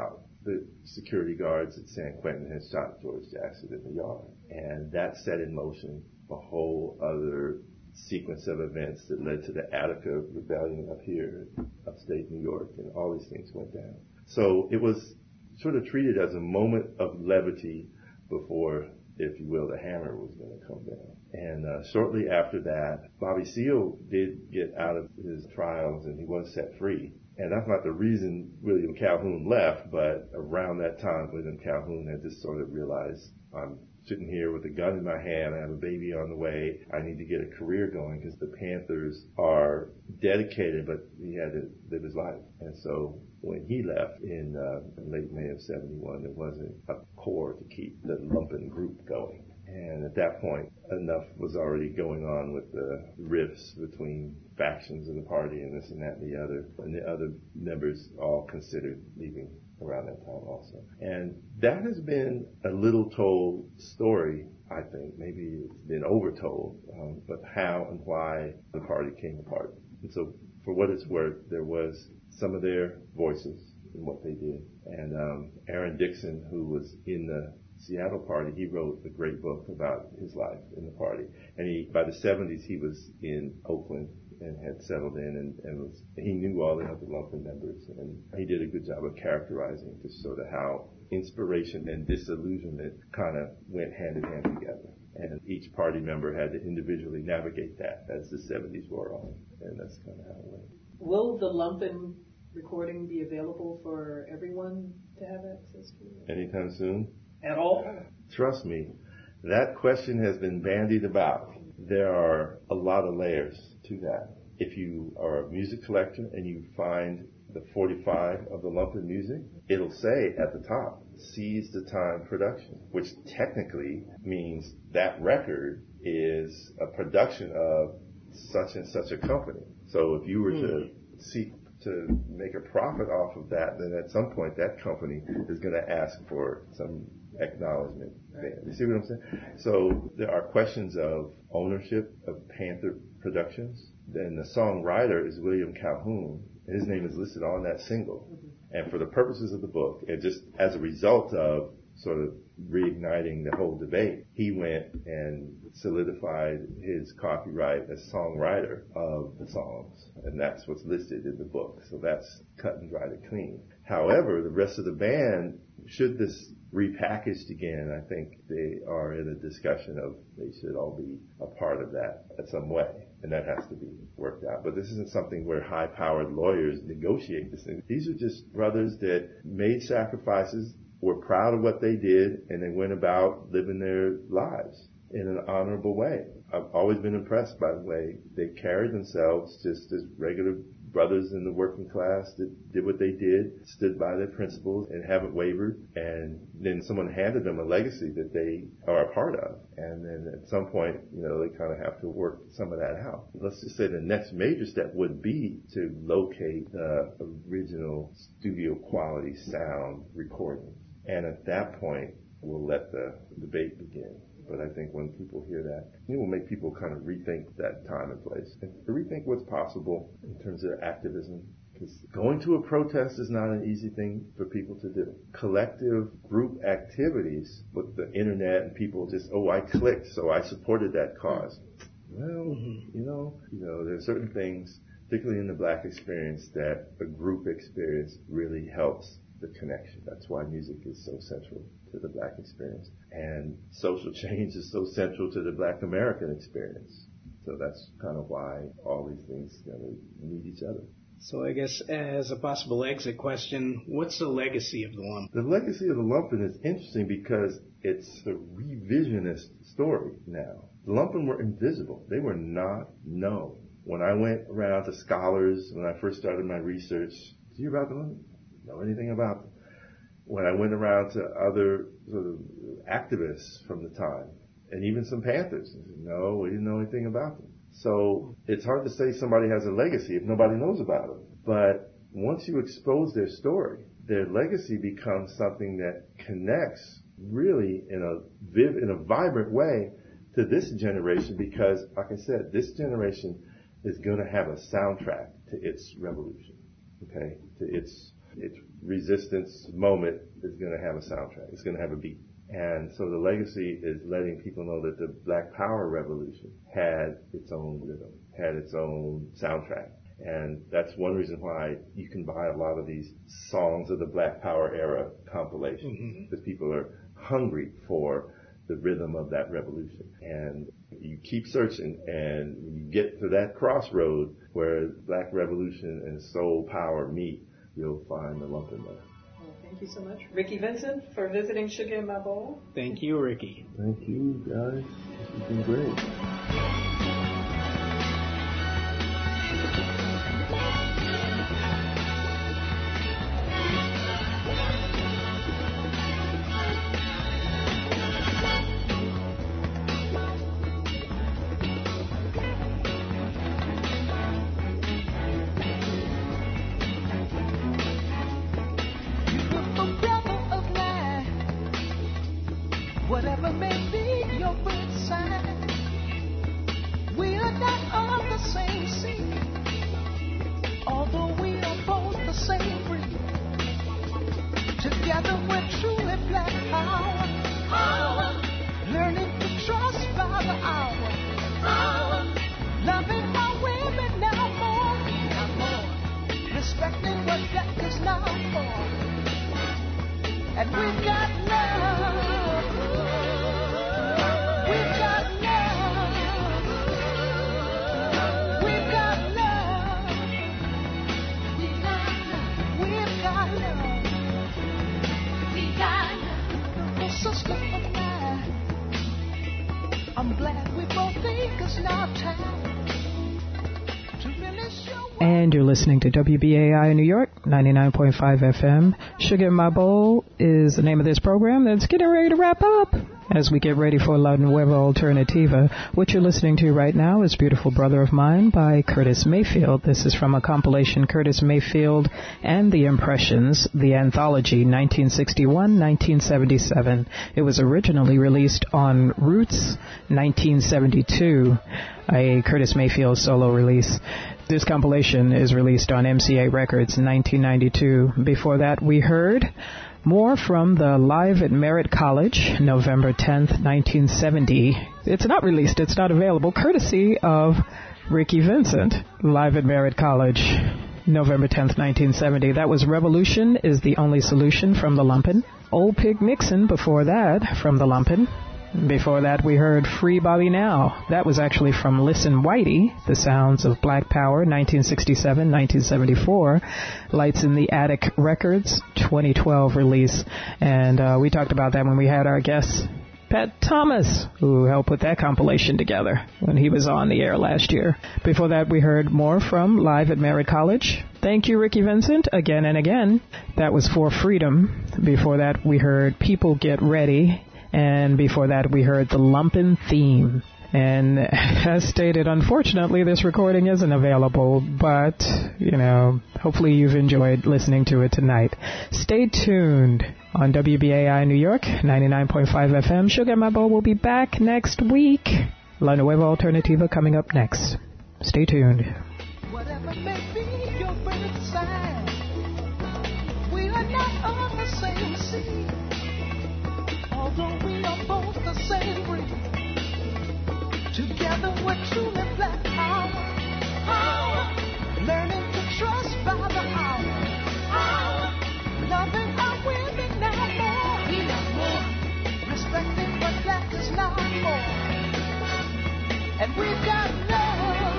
the security guards at San Quentin had shot George Jackson in the yard. And that set in motion a whole other sequence of events that led to the Attica rebellion up here, upstate New York, and all these things went down. So it was sort of treated as a moment of levity before, if you will, the hammer was going to come down. And uh, shortly after that, Bobby Seale did get out of his trials and he was set free. And that's not the reason William Calhoun left, but around that time, William Calhoun had just sort of realized, I'm sitting here with a gun in my hand, I have a baby on the way, I need to get a career going because the Panthers are dedicated, but he had to live his life. And so when he left in uh, late May of seventy-one, there wasn't a core to keep the lumpen group going. And at that point, enough was already going on with the rifts between factions of the party and this and that and the other. And the other members all considered leaving around that time also. And that has been a little told story, I think. Maybe it's been overtold, um, but how and why the party came apart. And so for what it's worth, there was some of their voices in what they did. And um, Aaron Dixon, who was in the Seattle party, he wrote a great book about his life in the party. And he, by the seventies, he was in Oakland and had settled in and, and was, he knew all the other lumpen members. And he did a good job of characterizing just sort of how inspiration and disillusionment kind of went hand in hand together. And each party member had to individually navigate that as the seventies wore on. And that's kind of how it went. Will the lumpen recording be available for everyone to have access to? Anytime soon? At all? Trust me, that question has been bandied about. There are a lot of layers to that. If you are a music collector and you find the forty-five of the lumpen music, it'll say at the top, Seize the Time Production, which technically means that record is a production of such and such a company. So if you were to seek to make a profit off of that, then at some point that company is going to ask for some acknowledgement. You see what I'm saying? So there are questions of ownership of Panther Productions. Then the songwriter is William Calhoun, and his name is listed on that single. And for the purposes of the book, and just as a result of sort of reigniting the whole debate, he went and solidified his copyright as songwriter of the songs. And that's what's listed in the book. So that's cut and dried and clean. However, the rest of the band, should this repackaged again, I think they are in a discussion of they should all be a part of that in some way. And that has to be worked out. But this isn't something where high-powered lawyers negotiate this thing. These are just brothers that made sacrifices, were proud of what they did, and they went about living their lives in an honorable way. I've always been impressed by the way they carried themselves just as regular brothers in the working class that did what they did, stood by their principles and haven't wavered. And then someone handed them a legacy that they are a part of. And then at some point, you know, they kind of have to work some of that out. Let's just say the next major step would be to locate the original studio quality sound recordings. And at that point, we'll let the debate begin. But I think when people hear that, it will make people kind of rethink that time and place and rethink what's possible in terms of activism. Because going to a protest is not an easy thing for people to do. Collective group activities with the internet and people just, oh, I clicked, so I supported that cause. Well, you know, you know, there are certain things, particularly in the black experience, that a group experience really helps the connection. That's why music is so central to the black experience. And social change is so central to the black American experience. So that's kind of why all these things you know, need each other. So I guess as a possible exit question, what's the legacy of the lumpen? The legacy of the lumpen is interesting because it's a revisionist story now. The lumpen were invisible. They were not known. When I went around to scholars, when I first started my research, did you hear about the lumpen? Know anything about them. When I went around to other sort of activists from the time, and even some Panthers, I said, no, we didn't know anything about them. So it's hard to say somebody has a legacy if nobody knows about them. But once you expose their story, their legacy becomes something that connects really in a viv- in a vibrant way to this generation because, like I said, this generation is going to have a soundtrack to its revolution, okay, to its its resistance moment is going to have a soundtrack. It's going to have a beat. And so the legacy is letting people know that the Black Power revolution had its own rhythm, had its own soundtrack. And that's one reason why you can buy a lot of these songs of the Black Power era compilations, mm-hmm. because people are hungry for the rhythm of that revolution. And you keep searching, and when you get to that crossroad where Black Revolution and soul power meet, you'll find the lumpin' there. Well, thank you so much, Ricky Vincent, for visiting Sugar in My Bowl. Thank you, Ricky. Thank you, guys. This has been great. Whatever may be your birth sign, we are not on the same sea, although we are both the same breed. Together we're truly Black Power, power. Learning to trust by the hour, power. Loving our women now more, now more. Respecting what death is now for, and we've got love. Sister of mine, I'm glad we both think it's now time to really show. And you're listening to W B A I New York, ninety-nine point five F M. Sugar in My Bowl is the name of this program that's getting ready to wrap up as we get ready for La Nueva Alternativa. What you're listening to right now is Beautiful Brother of Mine by Curtis Mayfield. This is from a compilation, Curtis Mayfield and the Impressions, the anthology, nineteen sixty-one to nineteen seventy-seven. It was originally released on Roots, nineteen seventy-two, a Curtis Mayfield solo release. This compilation is released on M C A Records in nineteen ninety-two. Before that, we heard more from the Live at Merritt College, November tenth, nineteen seventy. It's not released. It's not available, courtesy of Ricky Vincent. Live at Merritt College, November tenth, nineteen seventy. That was Revolution is the Only Solution from the Lumpin'. Old Pig Nixon before that from the Lumpin'. Before that, we heard Free Bobby Now. That was actually from Listen Whitey, The Sounds of Black Power, nineteen sixty-seven to nineteen seventy-four. Lights in the Attic Records, twenty twelve release. And uh, we talked about that when we had our guest, Pat Thomas, who helped put that compilation together when he was on the air last year. Before that, we heard more from Live at Merritt College. Thank you, Ricky Vincent, again and again. That was For Freedom. Before that, we heard People Get Ready. And before that, we heard the Lumpin' Theme. And as stated, unfortunately, this recording isn't available, but, you know, hopefully you've enjoyed listening to it tonight. Stay tuned on W B A I New York, ninety-nine point five F M. Sugar in My Bowl will be back next week. La Nueva Alternativa coming up next. Stay tuned. Whatever may be your birth sign, we are not on the same sea, although we are both the same breed. Together we're truly Black Power, power. Learning to trust by the hour, power. Loving our women now more, we are more. Respecting what Black is now for, and we've got love.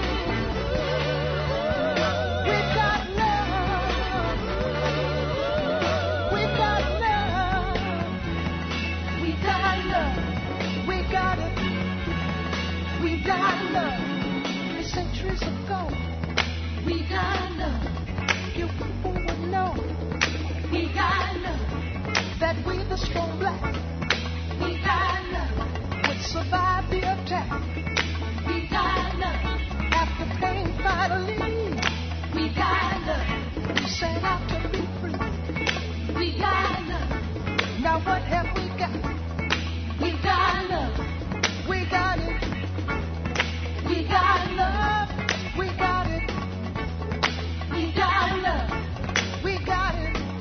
We've got love. We've got love. We got love. We got it. We got love. Three centuries ago. We got love. You people would know. We got love. That we the strong Black. We got love. Would survive the attack. We got love. After paying finally. We got love. We set out to be free. We got love. Now what have we got? We got love. We got it. We got love. We got it. We got love. We got it.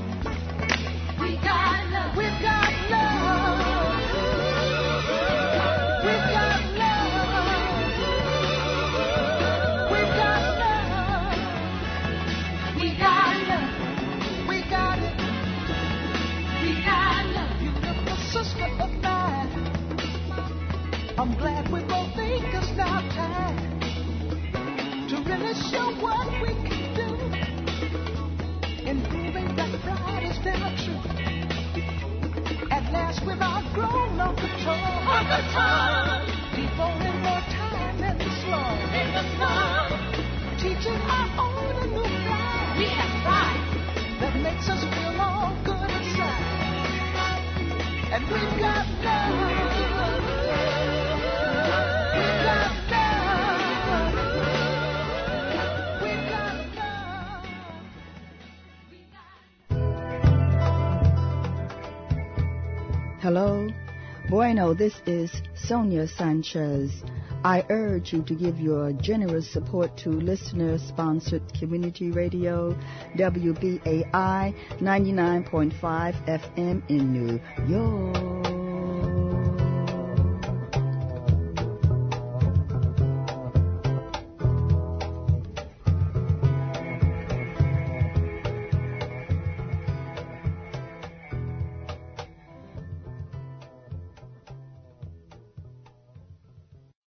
I'm glad we both think it's now time to really show what we can do in proving that pride is never true. At last we've outgrown our control. Our control. Devoting more time in the slow. In the slow. Teaching our own a new pride. We have pride that makes us feel all good inside. And we've got love. Hello. Bueno, this is Sonia Sanchez. I urge you to give your generous support to listener-sponsored community radio W B A I ninety-nine point five F M in New York.